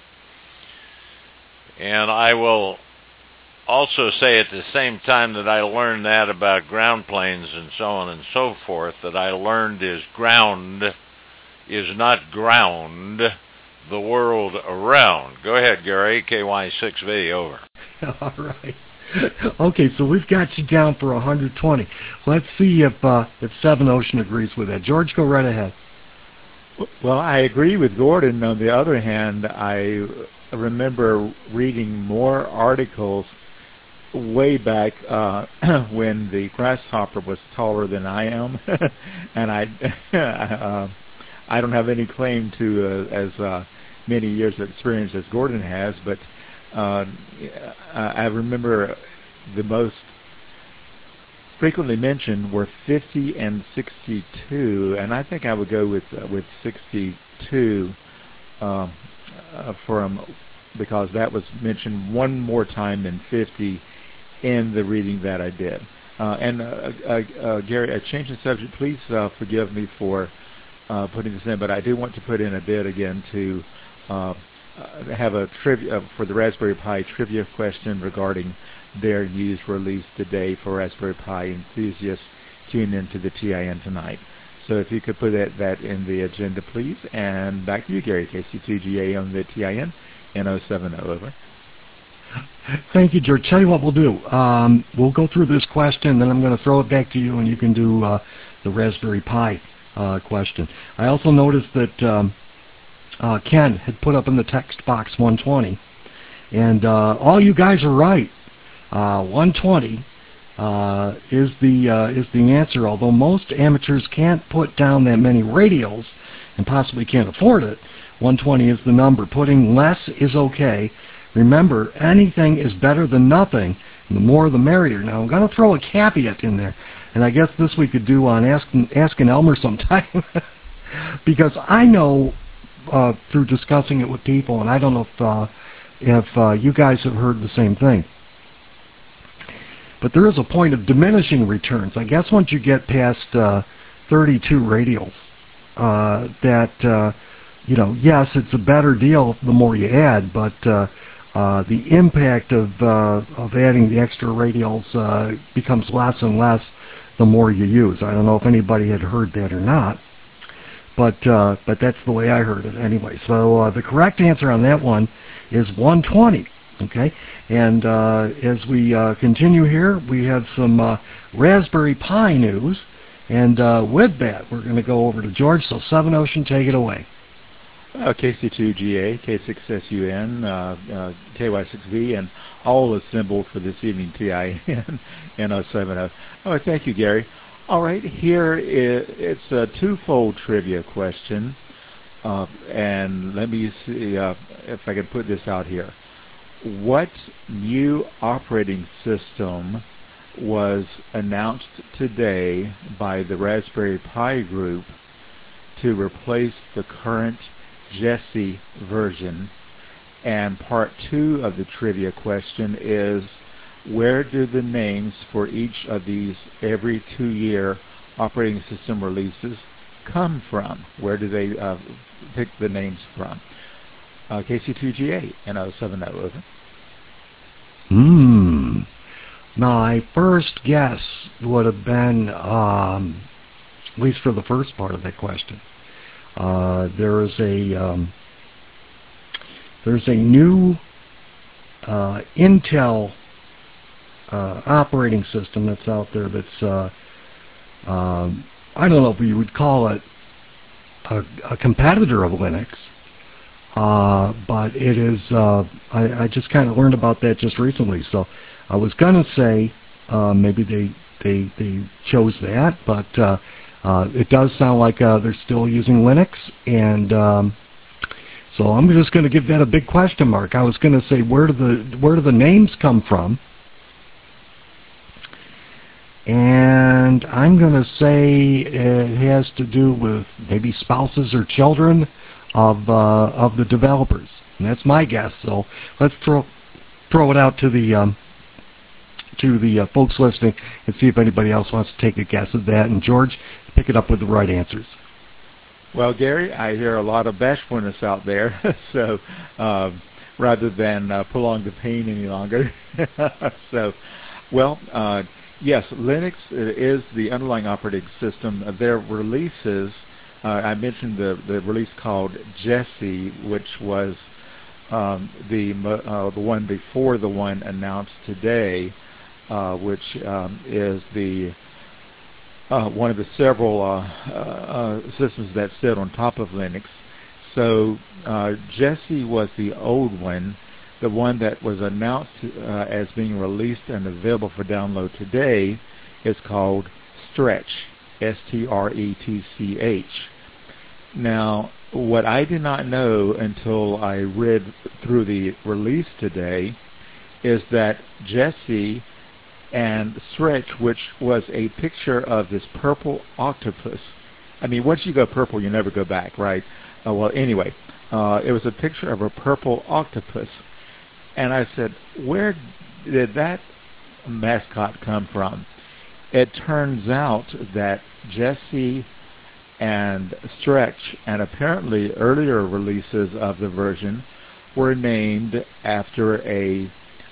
And I will also say at the same time that I learned that about ground planes and so on and so forth, that I learned is ground is not ground the world around. Go ahead, Gary. KY6V, over. All right. Okay, so we've got you down for 120. Let's see if Seven Ocean agrees with that. George, go right ahead. Well, I agree with Gordon. On the other hand, I remember reading more articles way back when the grasshopper was taller than I am, and I don't have any claim to as many years of experience as Gordon has, but I remember the most frequently mentioned were 50 and 62, and I think I would go with 62 because that was mentioned one more time than 50 in the reading that I did. Gary, a change in subject, please forgive me for putting this in, but I do want to put in a bit again to have a trivia for the Raspberry Pi trivia question regarding their news release today for Raspberry Pi enthusiasts tuned into the TIN tonight. So if you could put that in the agenda, please. And back to you, Gary. KC2GA on the TIN, NO70, over. Thank you, George. Tell you what we'll do. We'll go through this question, then I'm going to throw it back to you, and you can do the Raspberry Pi question. I also noticed that Ken had put up in the text box 120, and all you guys are right. 120 is the answer. Although most amateurs can't put down that many radials and possibly can't afford it, 120 is the number. Putting less is okay. Remember, anything is better than nothing, and the more the merrier. Now, I'm going to throw a caveat in there, and I guess this we could do on Asking Elmer sometime, because I know through discussing it with people, and I don't know if you guys have heard the same thing, but there is a point of diminishing returns. I guess once you get past 32 radials, yes, it's a better deal the more you add, but the impact of adding the extra radials becomes less and less the more you use. I don't know if anybody had heard that or not, but that's the way I heard it anyway. So the correct answer on that one is 120. Okay, and as we continue here, we have some Raspberry Pi news, and with that, we're going to go over to George. So Seven Ocean, take it away. KC2GA, K6SUN, KY6V, and all assembled for this evening, TIN, NO70. Oh, thank you, Gary. All right, here it's a twofold trivia question, and let me see if I can put this out here. What new operating system was announced today by the Raspberry Pi group to replace the current Jessie version? And part 2 of the trivia question is, where do the names for each of these every 2-year operating system releases come from? Where do they pick the names from? KC2GA, NO70, over. My first guess would have been, at least for the first part of that question, there is a there's a new Intel operating system that's out there that's I don't know if you would call it a competitor of Linux, but it is. I just kind of learned about that just recently, so I was gonna say maybe they chose that, but it does sound like they're still using Linux, and so I'm just going to give that a big question mark. I was going to say where do the names come from, and I'm going to say it has to do with maybe spouses or children of the developers, and that's my guess. So let's throw it out to the folks listening and see if anybody else wants to take a guess at that. And George, pick it up with the right answers. Well, Gary, I hear a lot of bashfulness out there, so rather than prolong the pain any longer. So, well, yes, Linux is the underlying operating system. Their releases, I mentioned the release called Jessie, which was the one before the one announced today, which is the one of the several systems that sit on top of Linux. So Jessie was the old one. The one that was announced as being released and available for download today is called Stretch, S-T-R-E-T-C-H. Now, what I did not know until I read through the release today is that Jessie and Stretch, which was a picture of this purple octopus. I mean, once you go purple, you never go back, right? Well, anyway, it was a picture of a purple octopus. And I said, where did that mascot come from? It turns out that Jessie and Stretch, and apparently earlier releases of the version, were named after a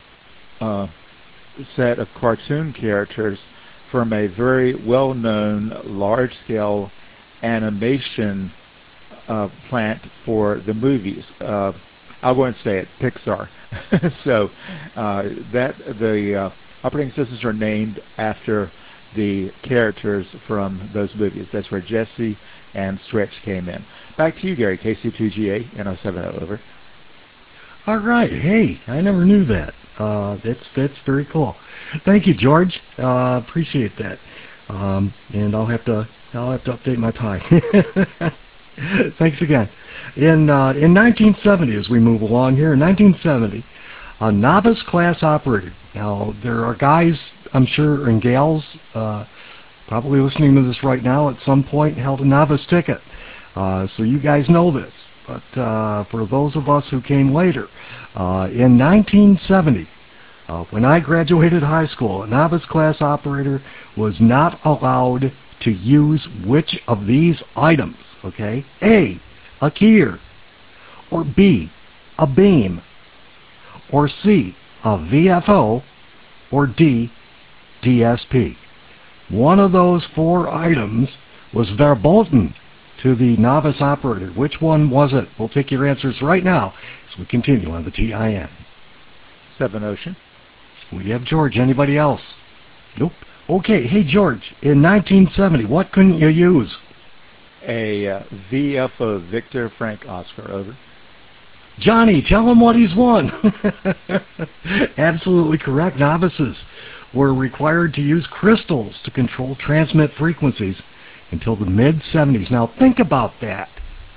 set of cartoon characters from a very well-known large-scale animation plant for the movies. I'll go and say it, Pixar. So that the operating systems are named after the characters from those movies. That's where Jessie and Stretch came in. Back to you, Gary. KC2GA, N070, over. All right. Hey, I never knew that. That's very cool. Thank you, George. Appreciate that. And I'll have to update my tie. Thanks again. In 1970, as we move along here, in 1970, a novice class operator. Now there are guys, I'm sure, and gals probably listening to this right now at some point held a novice ticket. So you guys know this. But for those of us who came later, in 1970, when I graduated high school, a novice class operator was not allowed to use which of these items, okay? A keyer, or B, a beam, or C, a VFO, or D, DSP. One of those four items was verboten to the novice operator. Which one was it? We'll take your answers right now as we continue on the TIN. 7 Ocean. We have George. Anybody else? Nope. Okay. Hey, George, in 1970, what couldn't you use? A VFO, Victor Frank Oscar, over. Johnny, tell him what he's won. Absolutely correct. Novices were required to use crystals to control transmit frequencies until the mid-70s. Now, think about that.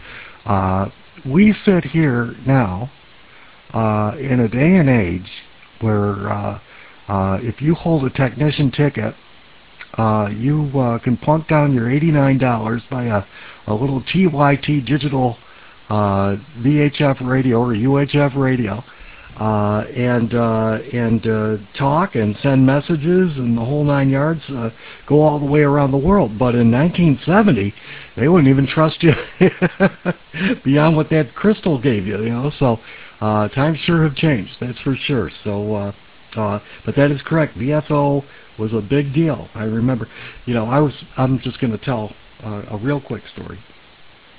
We sit here now in a day and age where if you hold a technician ticket, you can plunk down your $89 by a little TYT digital VHF radio or UHF radio, and talk and send messages and the whole 9 yards, go all the way around the world. But in 1970, they wouldn't even trust you beyond what that crystal gave you, you know. So times sure have changed, that's for sure. So, but that is correct. VFO was a big deal. I remember, you know, I'm just going to tell a real quick story.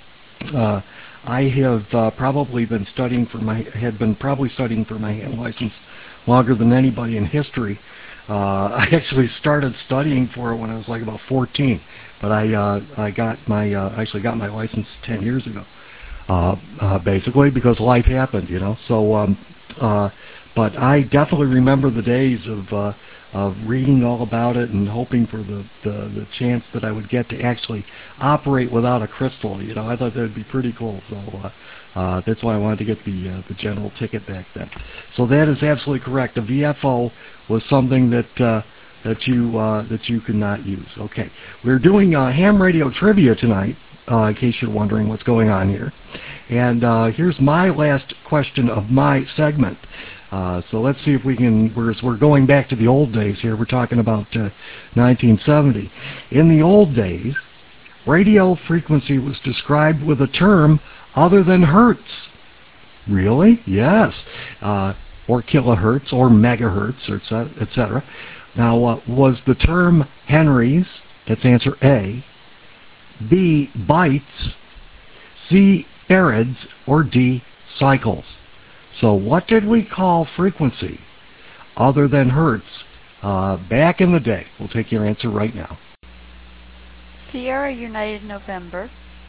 I have probably been studying for my hand license longer than anybody in history. I actually started studying for it when I was like about 14, but I actually got my license 10 years ago, basically because life happened, you know. So, but I definitely remember the days of reading all about it and hoping for the chance that I would get to actually operate without a crystal. You know, I thought that would be pretty cool. So that's why I wanted to get the general ticket back then. So that is absolutely correct. The VFO was something that you could not use. Okay, we're doing ham radio trivia tonight. In case you're wondering what's going on here, and here's my last question of my segment. So let's see if we can, we're going back to the old days here. We're talking about 1970. In the old days, radio frequency was described with a term other than hertz. Really? Yes. Or kilohertz, or megahertz, or etc. Now, was the term Henrys, that's answer A, B, bytes, C, farads, or D, cycles? So what did we call frequency other than hertz back in the day? We'll take your answer right now. Sierra United November.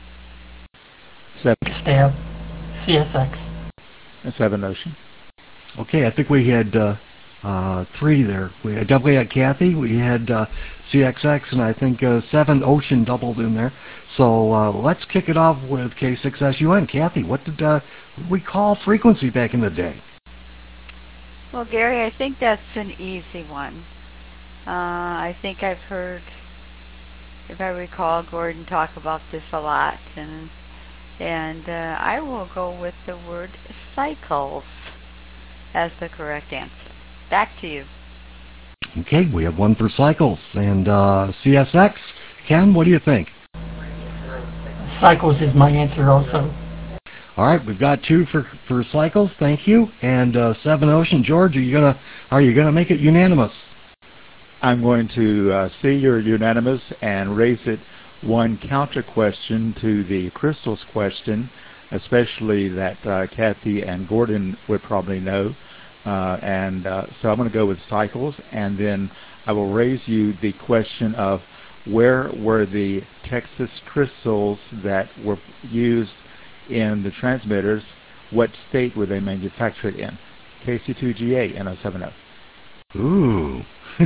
7. Stab. CSX. And 7 Ocean. Okay, I think we had 3 there. We definitely had Kathy, we had CXX, and I think 7 Ocean doubled in there. So let's kick it off with K6SUN. Kathy, what did we call frequency back in the day? Well, Gary, I think that's an easy one. I think I've heard, if I recall, Gordon talk about this a lot, and I will go with the word cycles as the correct answer. Back to you. Okay, we have 1 for cycles. And CSX, Ken, what do you think? Cycles is my answer also. All right, we've got 2 for cycles. Thank you. And 7 Ocean. George, are you gonna make it unanimous? I'm going to see you're unanimous and raise it 1 counter question to the crystals question, especially that Kathy and Gordon would probably know. So I'm going to go with cycles, and then I will raise you the question of where were the Texas crystals that were used in the transmitters, what state were they manufactured in? KC2GA N070. Ooh.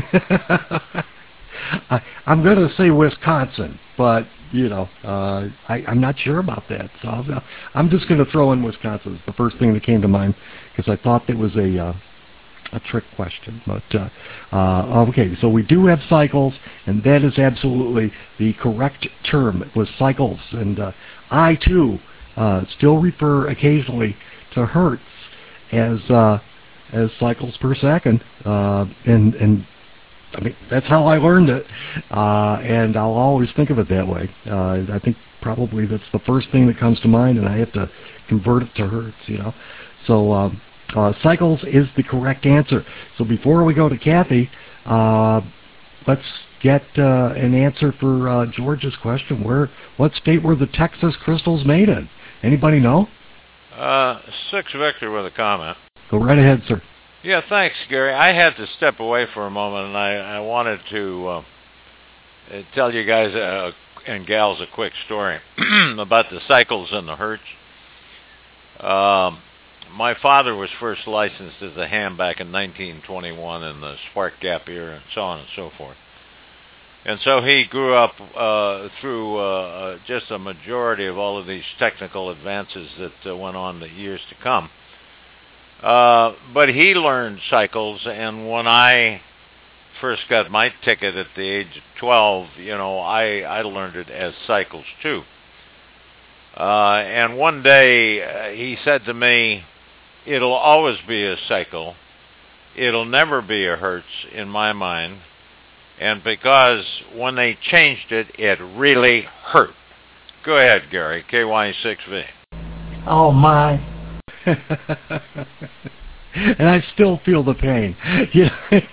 I'm going to say Wisconsin, but, you know, I'm not sure about that. So I'm just going to throw in Wisconsin. It's the first thing that came to mind because I thought it was a trick question. But, okay, so we do have cycles, and that is absolutely the correct term. It was cycles. And I, too, still refer occasionally to hertz as cycles per second. And I mean, that's how I learned it, and I'll always think of it that way. I think probably that's the first thing that comes to mind, and I have to convert it to hertz, you know. So cycles is the correct answer. So before we go to Kathy, let's get an answer for George's question. What state were the Texas crystals made in? Anybody know? 6 Victor with a comment. Go right ahead, sir. Yeah, thanks, Gary. I had to step away for a moment, and I wanted to tell you guys and gals a quick story about the cycles and the hertz. My father was first licensed as a ham back in 1921 in the Spark Gap era and so on and so forth. And so he grew up through just a majority of all of these technical advances that went on the years to come. But he learned cycles, and when I first got my ticket at the age of 12, you know, I learned it as cycles too. And one day he said to me, "It'll always be a cycle. It'll never be a hertz in my mind." And because when they changed it, it really hurt. Go ahead, Gary, KY6V. Oh, my. And I still feel the pain. Yeah.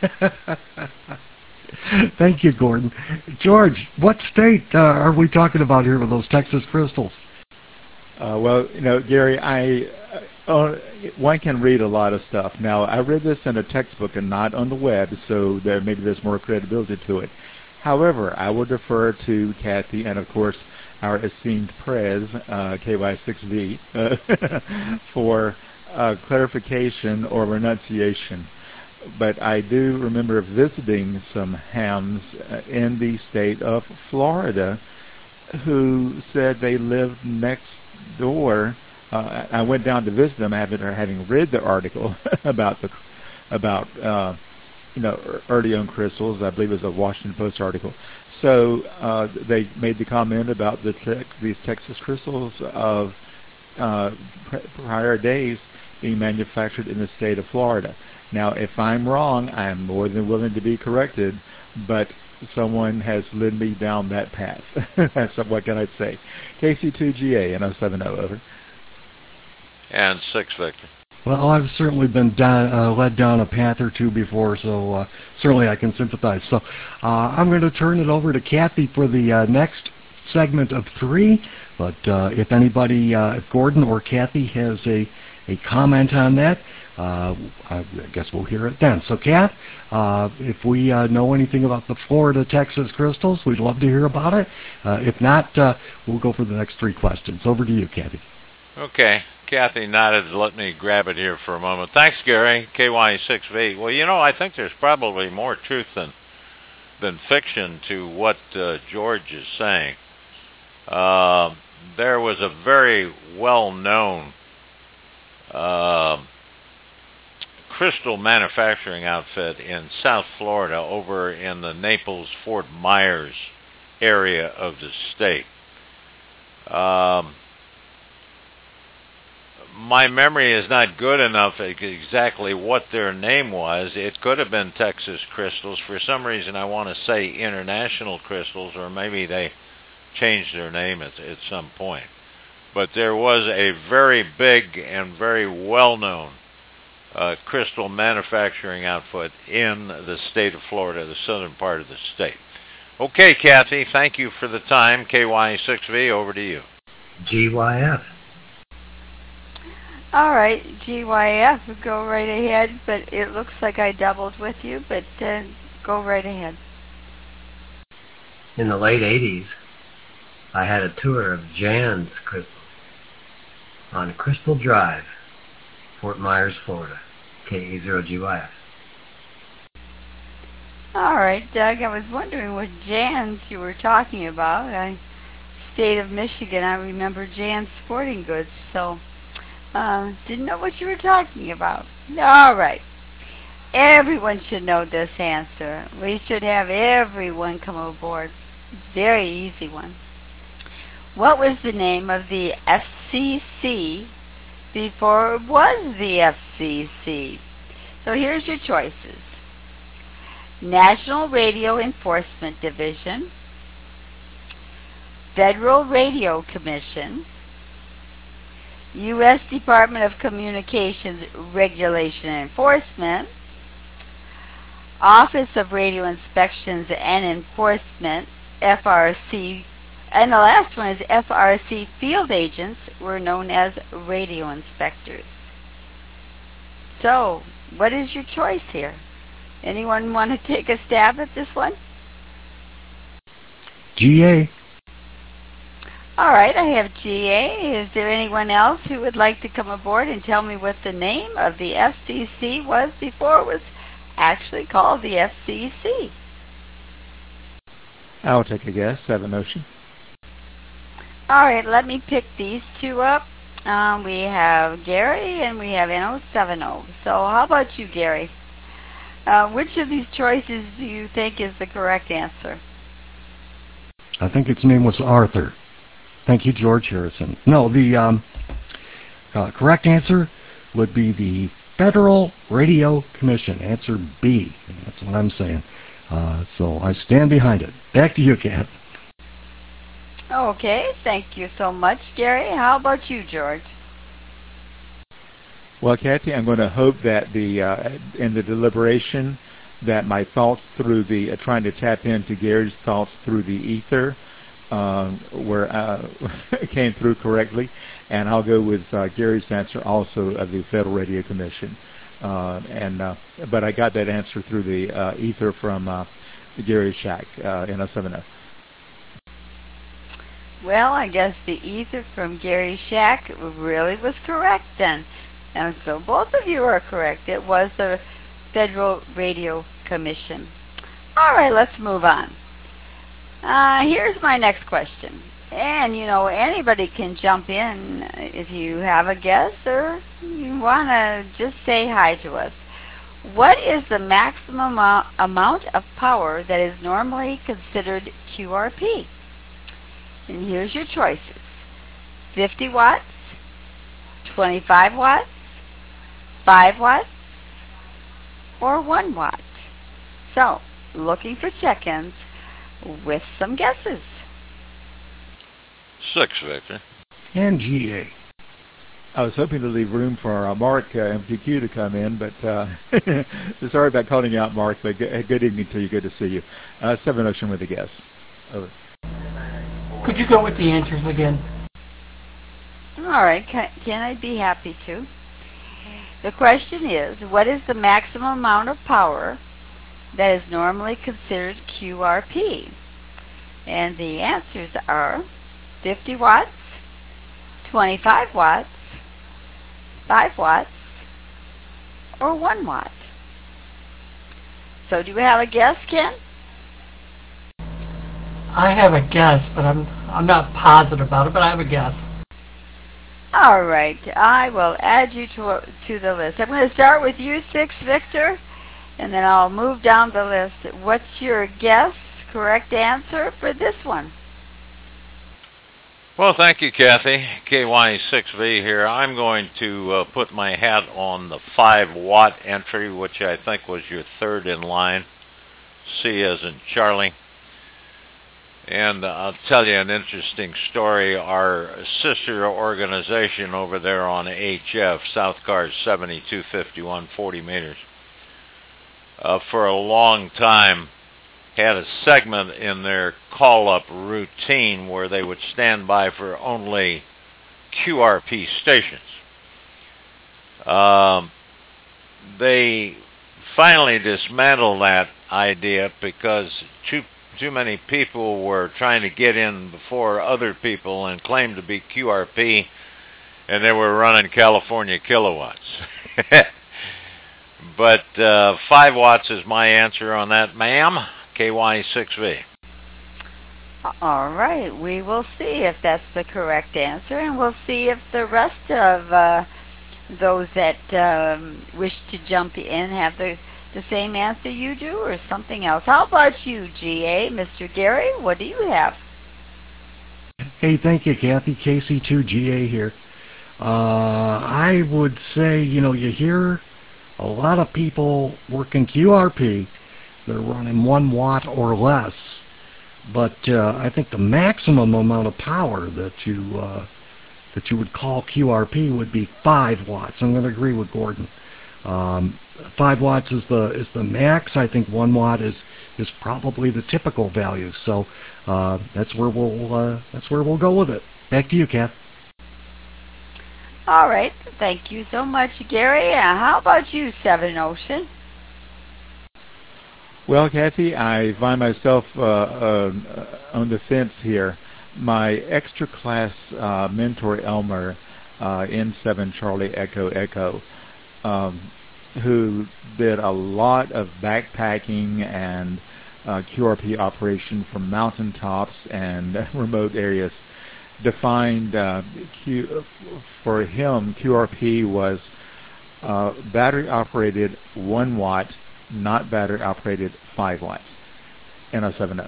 Thank you, Gordon. George, what state are we talking about here with those Texas crystals? Well, Gary, one can read a lot of stuff. Now, I read this in a textbook and not on the web, so maybe there's more credibility to it. However, I would defer to Kathy and, of course, our esteemed Prez, KY6V, for clarification or renunciation. But I do remember visiting some hams in the state of Florida who said they lived next door. I went down to visit them after having read the article about early on crystals. I believe it was a Washington Post article. So they made the comment about these Texas crystals of prior days being manufactured in the state of Florida. Now, if I'm wrong, I am more than willing to be corrected, but someone has led me down that path. So what can I say? KC2GA and 070, over. And 6, Victor. Well, I've certainly been led down a path or two before, so certainly I can sympathize. So I'm going to turn it over to Kathy for the next segment of 3. But if anybody, if Gordon or Kathy has a comment on that, I guess we'll hear it then. So, Kath, if we know anything about the Florida, Texas crystals, we'd love to hear about it. If not, we'll go for the next 3 questions. Over to you, Kathy. Okay. Kathy nodded. Let me grab it here for a moment. Thanks, Gary. KY6V. Well, I think there's probably more truth than fiction to what George is saying. There was a very well-known crystal manufacturing outfit in South Florida over in the Naples-Fort Myers area of the state. My memory is not good enough exactly what their name was. It could have been Texas Crystals. For some reason, I want to say International Crystals, or maybe they changed their name at some point. But there was a very big and very well-known crystal manufacturing outfit in the state of Florida, the southern part of the state. Okay, Kathy, thank you for the time. KY6V, over to you. GYF. All right, GYF, go right ahead, but it looks like I doubled with you, but go right ahead. In the late 80s, I had a tour of Jan's Crystals on Crystal Drive, Fort Myers, Florida, KE0GYF. All right, Doug, I was wondering what Jan's you were talking about. State of Michigan, I remember Jan's Sporting Goods, so didn't know what you were talking about. All right. Everyone should know this answer. We should have everyone come aboard. Very easy one. What was the name of the FCC before it was the FCC? So here's your choices. National Radio Enforcement Division, Federal Radio Commission, U.S. Department of Communications Regulation and Enforcement, Office of Radio Inspections and Enforcement, FRC, and the last one is FRC field agents were known as radio inspectors. So, what is your choice here? Anyone want to take a stab at this one? GA. All right, I have GA. Is there anyone else who would like to come aboard and tell me what the name of the FCC was before it was actually called the FCC? I'll take a guess. Seven Ocean. All right, let me pick these 2 up. We have Gary and we have N070. So how about you, Gary? Which of these choices do you think is the correct answer? I think its name was Arthur. Thank you, George Harrison. No, the correct answer would be the Federal Radio Commission. Answer B. That's what I'm saying. So I stand behind it. Back to you, Kat. Okay, thank you so much, Gary. How about you, George? Well, Kathy, I'm going to hope that in the deliberation that my thoughts through the trying to tap into Gary's thoughts through the ether came through correctly, And I'll go with Gary's answer also of the Federal Radio Commission. But I got that answer through the ether from Gary Shack in 070. Well, I guess the ether from Gary Shack really was correct then. And so both of you are correct. It was the Federal Radio Commission. All right, let's move on. Here's my next question. And, you know, anybody can jump in if you have a guess or you want to just say hi to us. What is the maximum amount of power that is normally considered QRP? And here's your choices. 50 watts, 25 watts, 5 watts, or 1 watt. So, looking for check-ins with some guesses. 6, Victor. And GA. I was hoping to leave room for Mark MPQ to come in, but sorry about calling out Mark, but good evening to you. Good to see you. 7 Ocean with a guess. Over. Could you go with the answers again? All right, can I be happy to? The question is, what is the maximum amount of power that is normally considered QRP? And the answers are 50 watts, 25 watts, 5 watts, or 1 watt. So do you have a guess, Ken? I have a guess, but I'm not positive about it, but I have a guess. All right, I will add you to the list. I'm going to start with you, 6, Victor, and then I'll move down the list. What's your guess, correct answer for this one? Well, thank you, Kathy. KY6V here. I'm going to put my hat on the 5 watt entry, which I think was your third in line. C as in Charlie. And I'll tell you an interesting story. Our sister organization over there on HF, South Cars 7251, 40 meters, for a long time had a segment in their call-up routine where they would stand by for only QRP stations. They finally dismantled that idea because too many people were trying to get in before other people and claimed to be QRP, and they were running California kilowatts. But 5 watts is my answer on that, ma'am. KY6V. All right, we will see if that's the correct answer, and we'll see if the rest of those that wish to jump in have the same answer you do or something else. How about you, GA? Mr. Gary, what do you have? Hey, thank you, Kathy. KC2GA here. I would say, you hear a lot of people working QRP. They're running 1 watt or less. But I think the maximum amount of power that you would call QRP would be 5 watts. I'm going to agree with Gordon. 5 watts is the max. I think 1 watt is probably the typical value. So that's where we'll go with it. Back to you, Kath. All right. Thank you so much, Gary. How about you, 7 Ocean? Well, Kathy, I find myself on the fence here. My extra class mentor, Elmer, N7 Charlie Echo Echo, who did a lot of backpacking and QRP operation from mountaintops and remote areas, defined for him QRP was battery operated 1 watt, not battery operated 5 watts. NO70.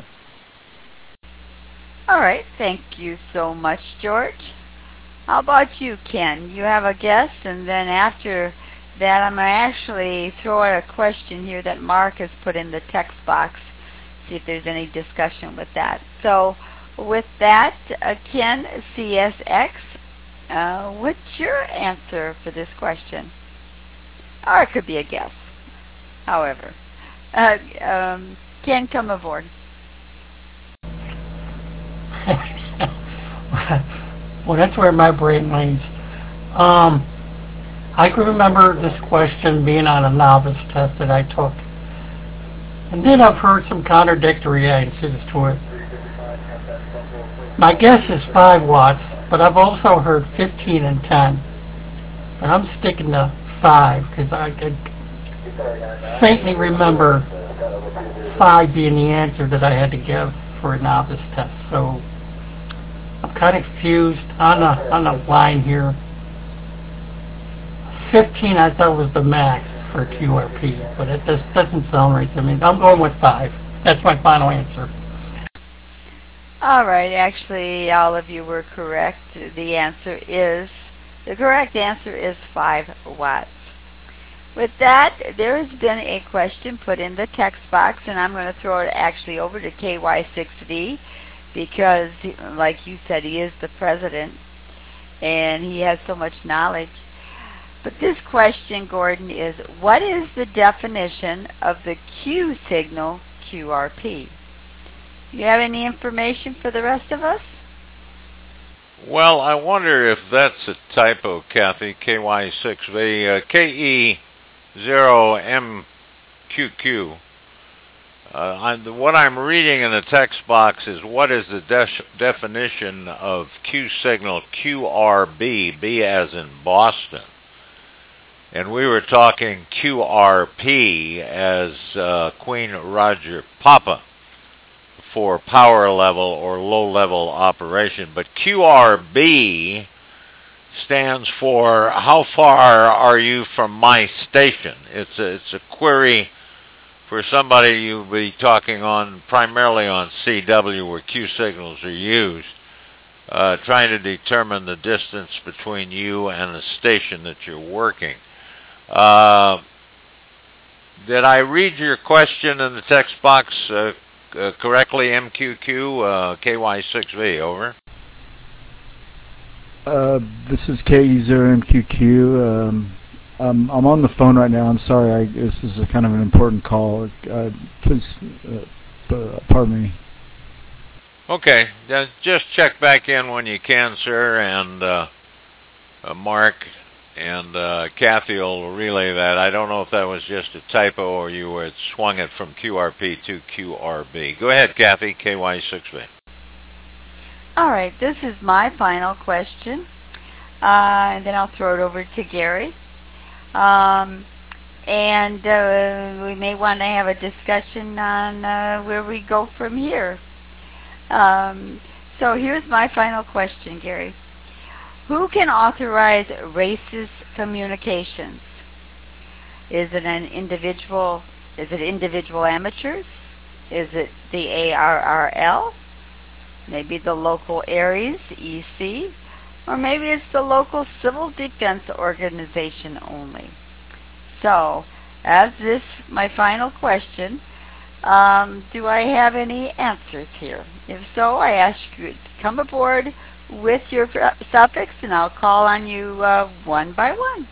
All right, thank you so much, George. How about you, Ken? You have a guess, and then after that I'm going to actually throw out a question here that Mark has put in the text box, see if there's any discussion with that. So with that, Ken, CSX, what's your answer for this question? Or it could be a guess, however. Ken, come aboard. Well, that's where my brain lays. I can remember this question being on a novice test that I took. And then I've heard some contradictory answers to it. My guess is 5 watts, but I've also heard 15 and 10. But I'm sticking to 5 because I could faintly remember 5 being the answer that I had to give for a novice test. So I'm kind of confused on the line here. 15 I thought was the max for QRP, but it just doesn't sound right to me. I'm going with 5. That's my final answer. All right, actually, all of you were correct. The correct answer is 5 watts. With that, there has been a question put in the text box, and I'm going to throw it actually over to KY6V because, like you said, he is the president, and he has so much knowledge. But this question, Gordon, is what is the definition of the Q signal QRP? Do you have any information for the rest of us? Well, I wonder if that's a typo, Kathy. KY6V, KE0MQQ. What I'm reading in the text box is what is the definition of Q signal QRB, B as in Boston. And we were talking QRP as Queen Roger Papa for power level or low level operation. But QRB stands for how far are you from my station? It's a query for somebody you'll be talking on primarily on CW where Q signals are used, trying to determine the distance between you and the station that you're working. Did I read your question in the text box correctly, MQQ, KY6V, over? This is KE0MQQ. I'm on the phone right now. I'm sorry. This is a kind of an important call. Please, pardon me. Okay. Just check back in when you can, sir, and Mark and Kathy will relay that. I don't know if that was just a typo or you had swung it from QRP to QRB. Go ahead, Kathy, KY6V. All right, this is my final question, and then I'll throw it over to Gary. And we may want to have a discussion on where we go from here. So here's my final question, Gary. Who can authorize racist communications? Is it individual amateurs? Is it the ARRL? Maybe the local ARES, EC? Or maybe it's the local civil defense organization only. So, as this my final question, do I have any answers here? If so, I ask you to come aboard with your suffix, and I'll call on you one by one.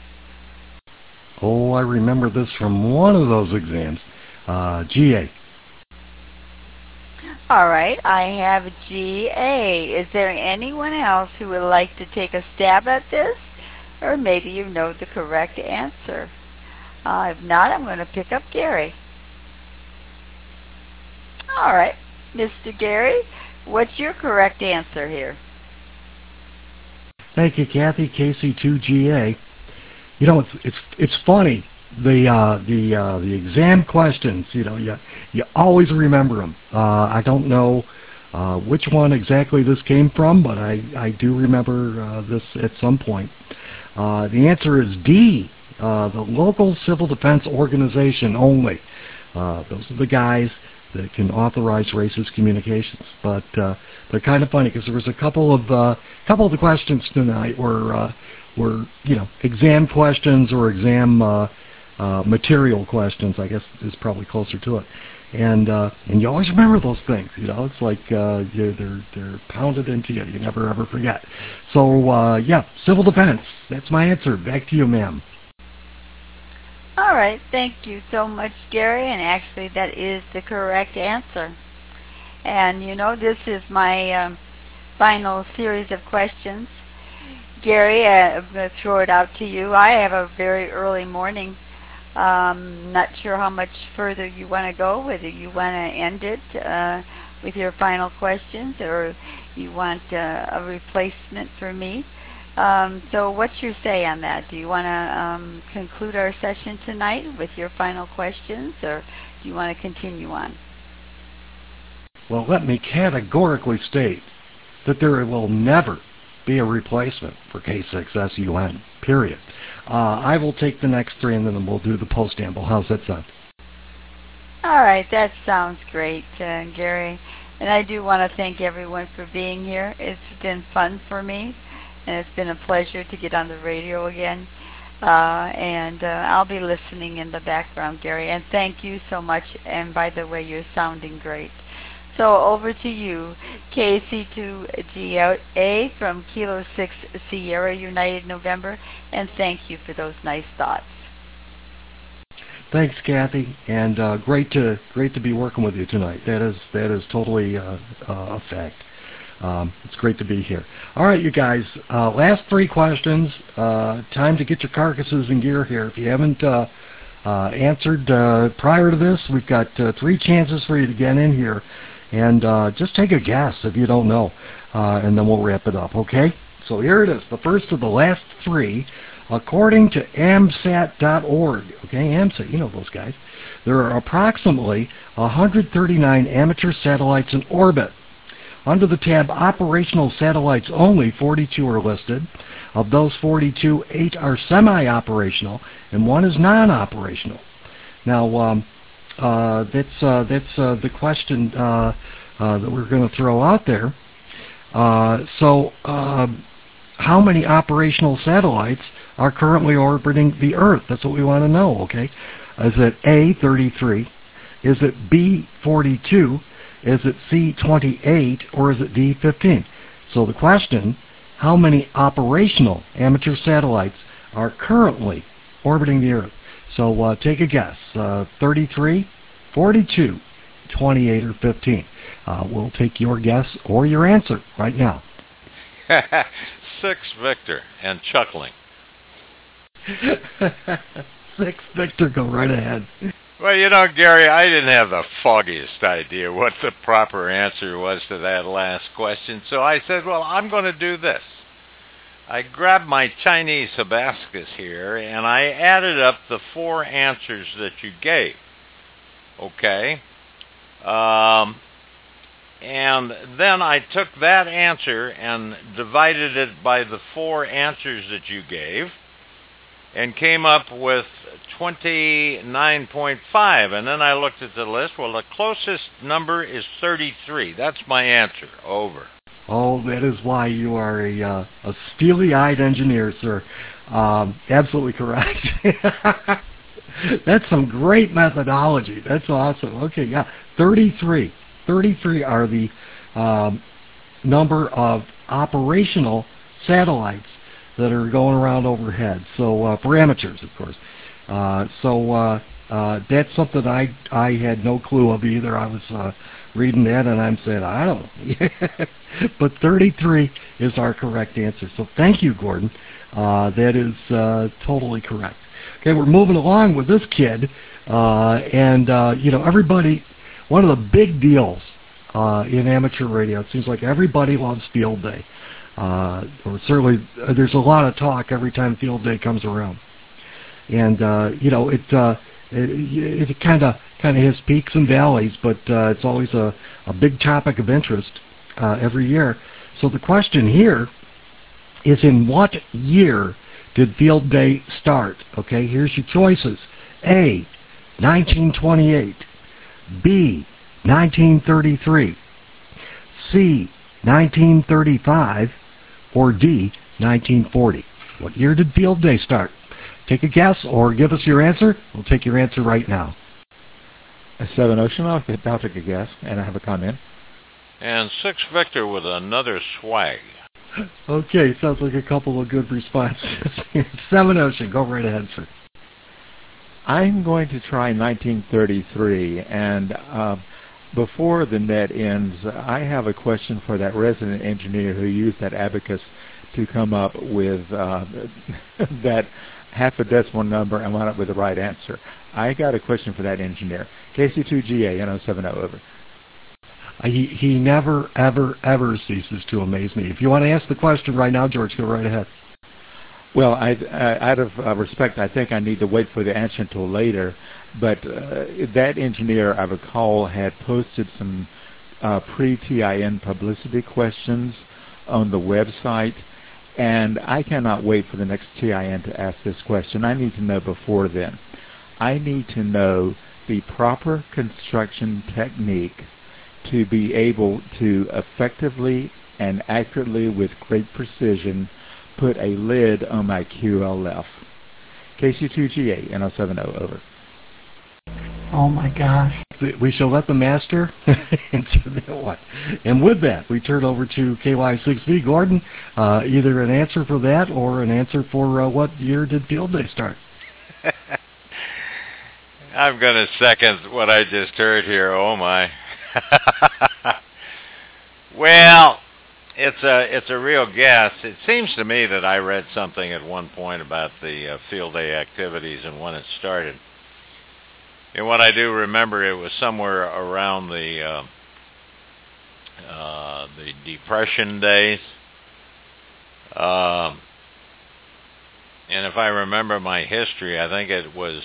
Oh, I remember this from one of those exams. GA. All right, I have GA. Is there anyone else who would like to take a stab at this? Or maybe you know the correct answer. If not, I'm going to pick up Gary. All right, Mr. Gary, what's your correct answer here? Thank you, Kathy. KC2GA. You know, it's funny. The exam questions. You know, you always remember them. I don't know which one exactly this came from, but I do remember this at some point. The answer is D. The local civil defense organization only. Those are the guys that can authorize racist communications. But they're kind of funny because there was a couple of the questions tonight were exam questions or exam material questions. I guess is probably closer to it. And you always remember those things. You know, it's like they're pounded into you. You never ever forget. So yeah, civil defense. That's my answer. Back to you, ma'am. All right, thank you so much, Gary, and actually that is the correct answer. And you know, this is my final series of questions. Gary, I'm going to throw it out to you. I have a very early morning. Not sure how much further you want to go, whether you want to end it with your final questions or you want a replacement for me. So what's your say on that? Do you want to conclude our session tonight with your final questions, or do you want to continue on? Well, let me categorically state that there will never be a replacement for K6SUN, period. I will take the next 3 and then we'll do the post-amble. How's that sound? All right, that sounds great, Gary. And I do want to thank everyone for being here. It's been fun for me, and it's been a pleasure to get on the radio again. And I'll be listening in the background, Gary. And thank you so much. And by the way, you're sounding great. So over to you, KC2GA from Kilo 6 Sierra United November, and thank you for those nice thoughts. Thanks, Kathy, and great to be working with you tonight. That is totally a fact. It's great to be here. All right, you guys. Last 3 questions. Time to get your carcasses in gear here. If you haven't answered prior to this, we've got 3 chances for you to get in here. And just take a guess if you don't know, and then we'll wrap it up, okay? So here it is, the first of the last 3, according to AMSAT.org. Okay, AMSAT, you know those guys. There are approximately 139 amateur satellites in orbit. Under the tab Operational Satellites Only, 42 are listed. Of those 42, 8 are semi-operational, and 1 is non-operational. Now, that's the question that we're going to throw out there. So how many operational satellites are currently orbiting the Earth? That's what we want to know, okay? Is it A, 33? Is it B, 42? Is it C, 28? Or is it D, 15? So the question, how many operational amateur satellites are currently orbiting the Earth? So take a guess, 33, 42, 28, or 15. We'll take your guess or your answer right now. 6, Victor, and chuckling. 6, Victor, go right ahead. Well, you know, Gary, I didn't have the foggiest idea what the proper answer was to that last question, so I said, well, I'm going to do this. I grabbed my Chinese hibiscus here, and I added up the 4 answers that you gave. Okay? And then I took that answer and divided it by the 4 answers that you gave and came up with 29.5. And then I looked at the list. Well, the closest number is 33. That's my answer. Over. Oh, that is why you are a steely-eyed engineer, sir. Absolutely correct. That's some great methodology. That's awesome. Okay, yeah, 33. 33 are the number of operational satellites that are going around overhead. So for amateurs, of course. That's something I had no clue of either. I was reading that and I'm saying, I don't know. But 33 is our correct answer. So thank you, Gordon. That is totally correct. Okay, we're moving along with this kid. Everybody, one of the big deals in amateur radio, it seems like everybody loves Field Day. Or certainly there's a lot of talk every time Field Day comes around. And, it kind of has peaks and valleys, but it's always a big topic of interest every year. So the question here is, in what year did Field Day start? Okay, here's your choices. A, 1928. B, 1933. C, 1935. Or D, 1940. What year did Field Day start? Take a guess or give us your answer. We'll take your answer right now. 7 Ocean, I'll take a guess, and I have a comment. And 6 Victor with another swag. Okay, sounds like a couple of good responses. 7 Ocean, go right ahead, sir. I'm going to try 1933, and before the net ends, I have a question for that resident engineer who used that abacus to come up with that half a decimal number and wound up with the right answer. I got a question for that engineer. KC2GA, N070, over. He never, ever, ever ceases to amaze me. If you want to ask the question right now, George, go right ahead. Well, out of respect, I think I need to wait for the answer until later. But that engineer, I recall, had posted some pre-TIN publicity questions on the website, and I cannot wait for the next TIN to ask this question. I need to know before then. I need to know the proper construction technique to be able to effectively and accurately, with great precision, put a lid on my QLF. KC2GA, N070, over. Oh my gosh. We shall let the master answer that one. And with that, we turn over to KY6V. Gordon, either an answer for that or an answer for what year did Field Day start? I'm going to second what I just heard here. Oh my. Well, it's a real guess. It seems to me that I read something at one point about the Field Day activities and when it started. And what I do remember, it was somewhere around the Depression days. And if I remember my history, I think it was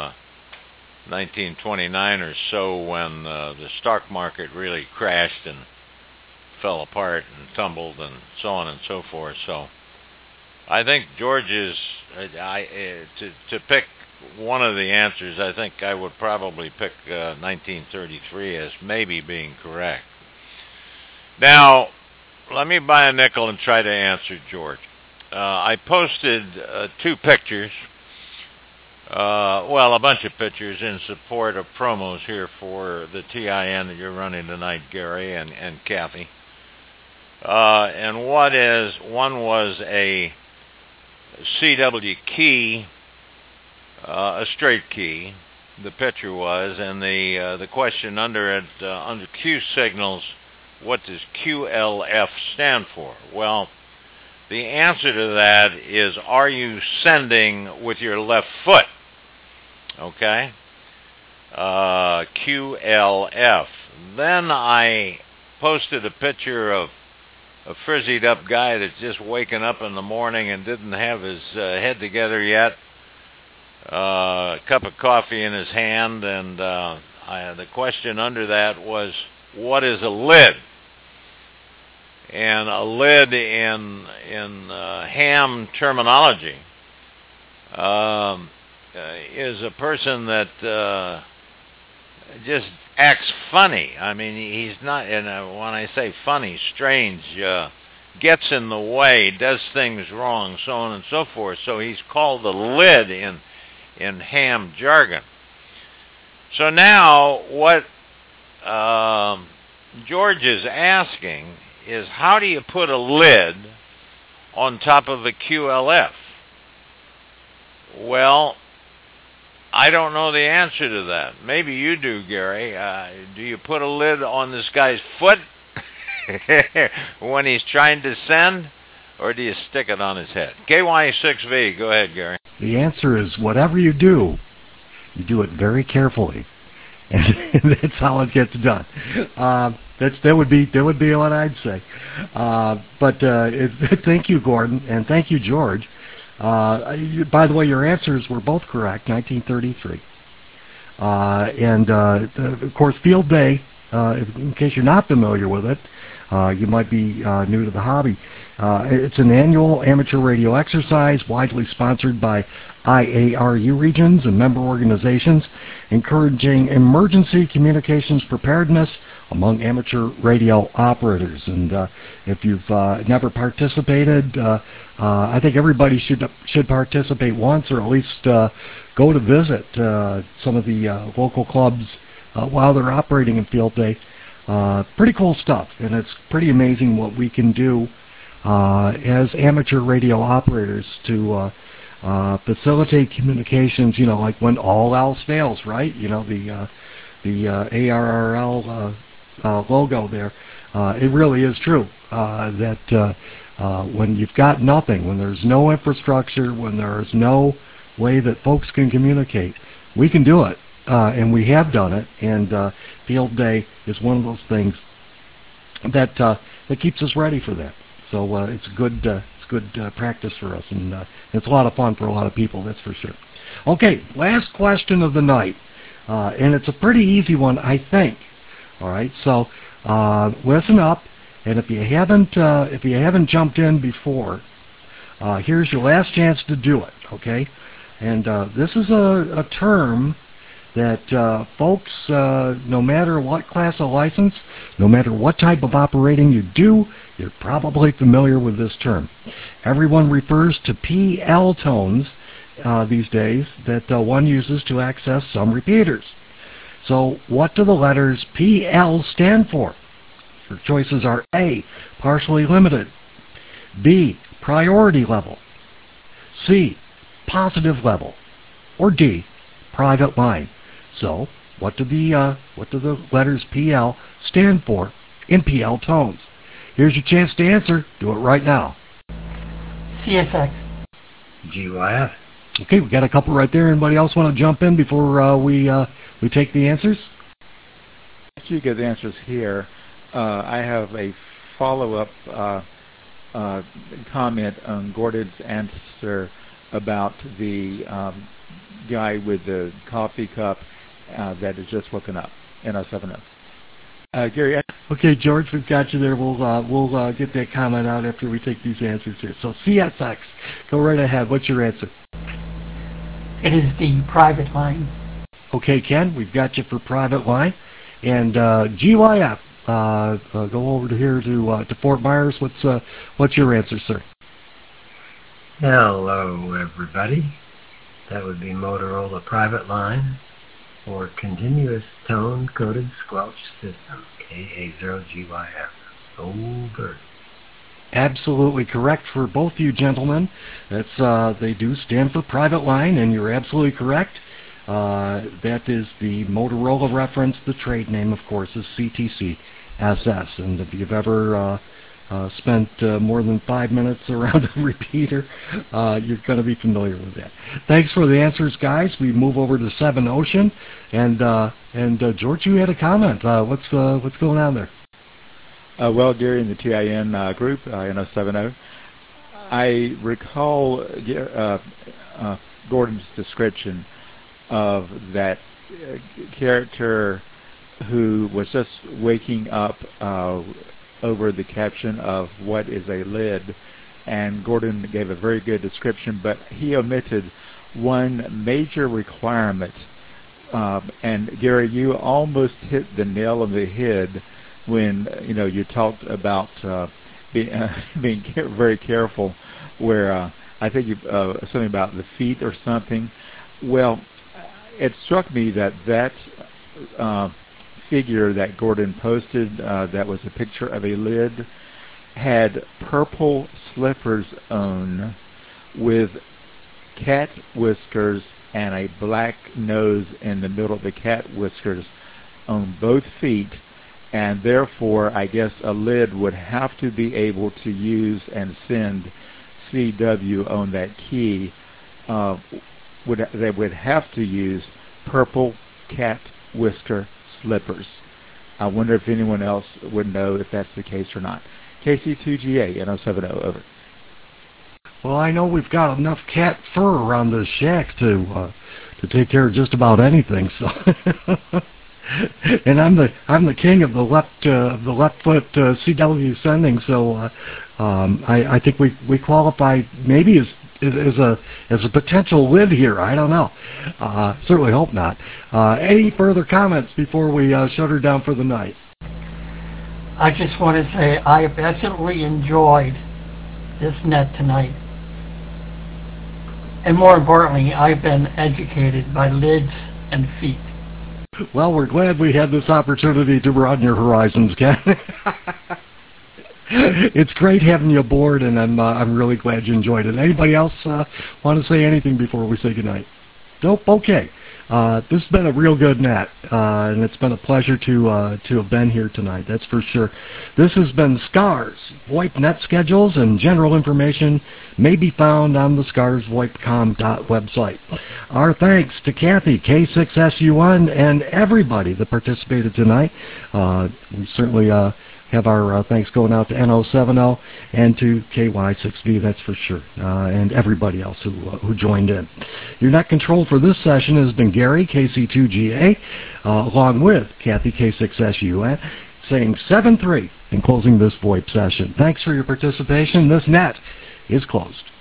1929 or so when the stock market really crashed and fell apart and tumbled and so on and so forth. So I think George's, to pick one of the answers, I think I would probably pick 1933 as maybe being correct. Now, let me buy a nickel and try to answer George. I posted 2 pictures, well, a bunch of pictures in support of promos here for the TIN that you're running tonight, Gary and Kathy. And one was a CW key, a straight key, the picture was, and the question under it, under Q signals, what does QLF stand for? Well, the answer to that is, are you sending with your left foot? Okay? QLF. Then I posted a picture of a frizzied up guy that's just waking up in the morning and didn't have his head together yet. A cup of coffee in his hand, and the question under that was, what is a lid? And a lid in ham terminology is a person that just acts funny. I mean, he's not, and when I say funny, strange, gets in the way, does things wrong, so on and so forth. So he's called a lid in ham jargon. So now what George is asking is, how do you put a lid on top of a QLF? Well, I don't know the answer to that. Maybe you do, Gary. Do you put a lid on this guy's foot when he's trying to send, or do you stick it on his head? KY6V, go ahead, Gary. The answer is, whatever you do it very carefully, and that's how it gets done. That would be what I'd say. But thank you, Gordon, and thank you, George. By the way, your answers were both correct. 1933, and of course, Field Day. In case you're not familiar with it, you might be new to the hobby. It's an annual amateur radio exercise widely sponsored by IARU regions and member organizations, encouraging emergency communications preparedness among amateur radio operators. And if you've never participated, I think everybody should participate once, or at least go to visit some of the local clubs while they're operating in Field Day. Pretty cool stuff, and it's pretty amazing what we can do as amateur radio operators to facilitate communications, like when all else fails, right? The the ARRL logo there. It really is true that when you've got nothing, when there's no infrastructure, when there's no way that folks can communicate, we can do it, and we have done it. And Field Day is one of those things that that keeps us ready for that. So it's good practice for us, and it's a lot of fun for a lot of people, that's for sure. Okay, last question of the night, and it's a pretty easy one, I think. All right, so listen up, and if you haven't jumped in before, here's your last chance to do it. Okay, and this is a term that folks, no matter what class of license, no matter what type of operating you do, you're probably familiar with this term. Everyone refers to PL tones these days that one uses to access some repeaters. So what do the letters PL stand for? Your choices are A, partially limited, B, priority level, C, positive level, or D, private line. So what do the letters PL stand for in PL tones? Here's your chance to answer. Do it right now. CSX. GYF. Okay, we got a couple right there. Anybody else want to jump in before we take the answers? After you get the answers here, I have a follow-up comment on Gordon's answer about the guy with the coffee cup that is just woken up, NO70. Gary? Okay, George, we've got you there. We'll get that comment out after we take these answers here. So CSX, go right ahead. What's your answer? It is the private line. Okay, Ken, we've got you for private line. And GYF, go over to here to Fort Myers. What's your answer, sir? Hello, everybody. That would be Motorola Private Line or Continuous Tone Coded Squelch System, KA0GYF. Over. Absolutely correct for both you gentlemen. That's they do stand for private line, and you're absolutely correct. That is the Motorola reference. The trade name, of course, is CTC SS. And if you've ever spent more than 5 minutes around a repeater, you're going to be familiar with that. Thanks for the answers, guys. We move over to 7 Ocean, and George, you had a comment. What's going on there? Well, Gary, in the TIN group, NO70, I recall Gordon's description of that character who was just waking up over the caption of what is a lid, and Gordon gave a very good description, but he omitted one major requirement, and Gary, you almost hit the nail on the head when you talked about being very careful, where I think you something about the feet or something. Well, it struck me that figure that Gordon posted, that was a picture of a lid, had purple slippers on with cat whiskers and a black nose in the middle of the cat whiskers on both feet, and therefore I guess a lid would have to be able to use and send CW on that key. They would have to use purple cat whisker slippers. I wonder if anyone else would know if that's the case or not. KC2GA, NO70, over. Well, I know we've got enough cat fur around this shack to take care of just about anything. So, and I'm the king of the left foot CW sending. So, I think we qualify maybe as a potential lid here. I don't know. Certainly hope not. Any further comments before we shut her down for the night? I just want to say I have absolutely enjoyed this net tonight. And more importantly, I've been educated by lids and feet. Well, we're glad we had this opportunity to broaden your horizons, Ken. It's great having you aboard, and I'm really glad you enjoyed it. Anybody else want to say anything before we say goodnight? Nope. Okay. This has been a real good net, and it's been a pleasure to have been here tonight, that's for sure. This has been SCARS. VoIP net schedules and general information may be found on the SCARSVoIPcom website. Our thanks to Kathy, K6SUN, and everybody that participated tonight. We certainly have our thanks going out to NO7L and to KY6V, that's for sure, and everybody else who joined in. Your net control for this session has been Gary, KC2GA, along with Kathy, K6SUN, saying 7-3 and closing this VoIP session. Thanks for your participation. This net is closed.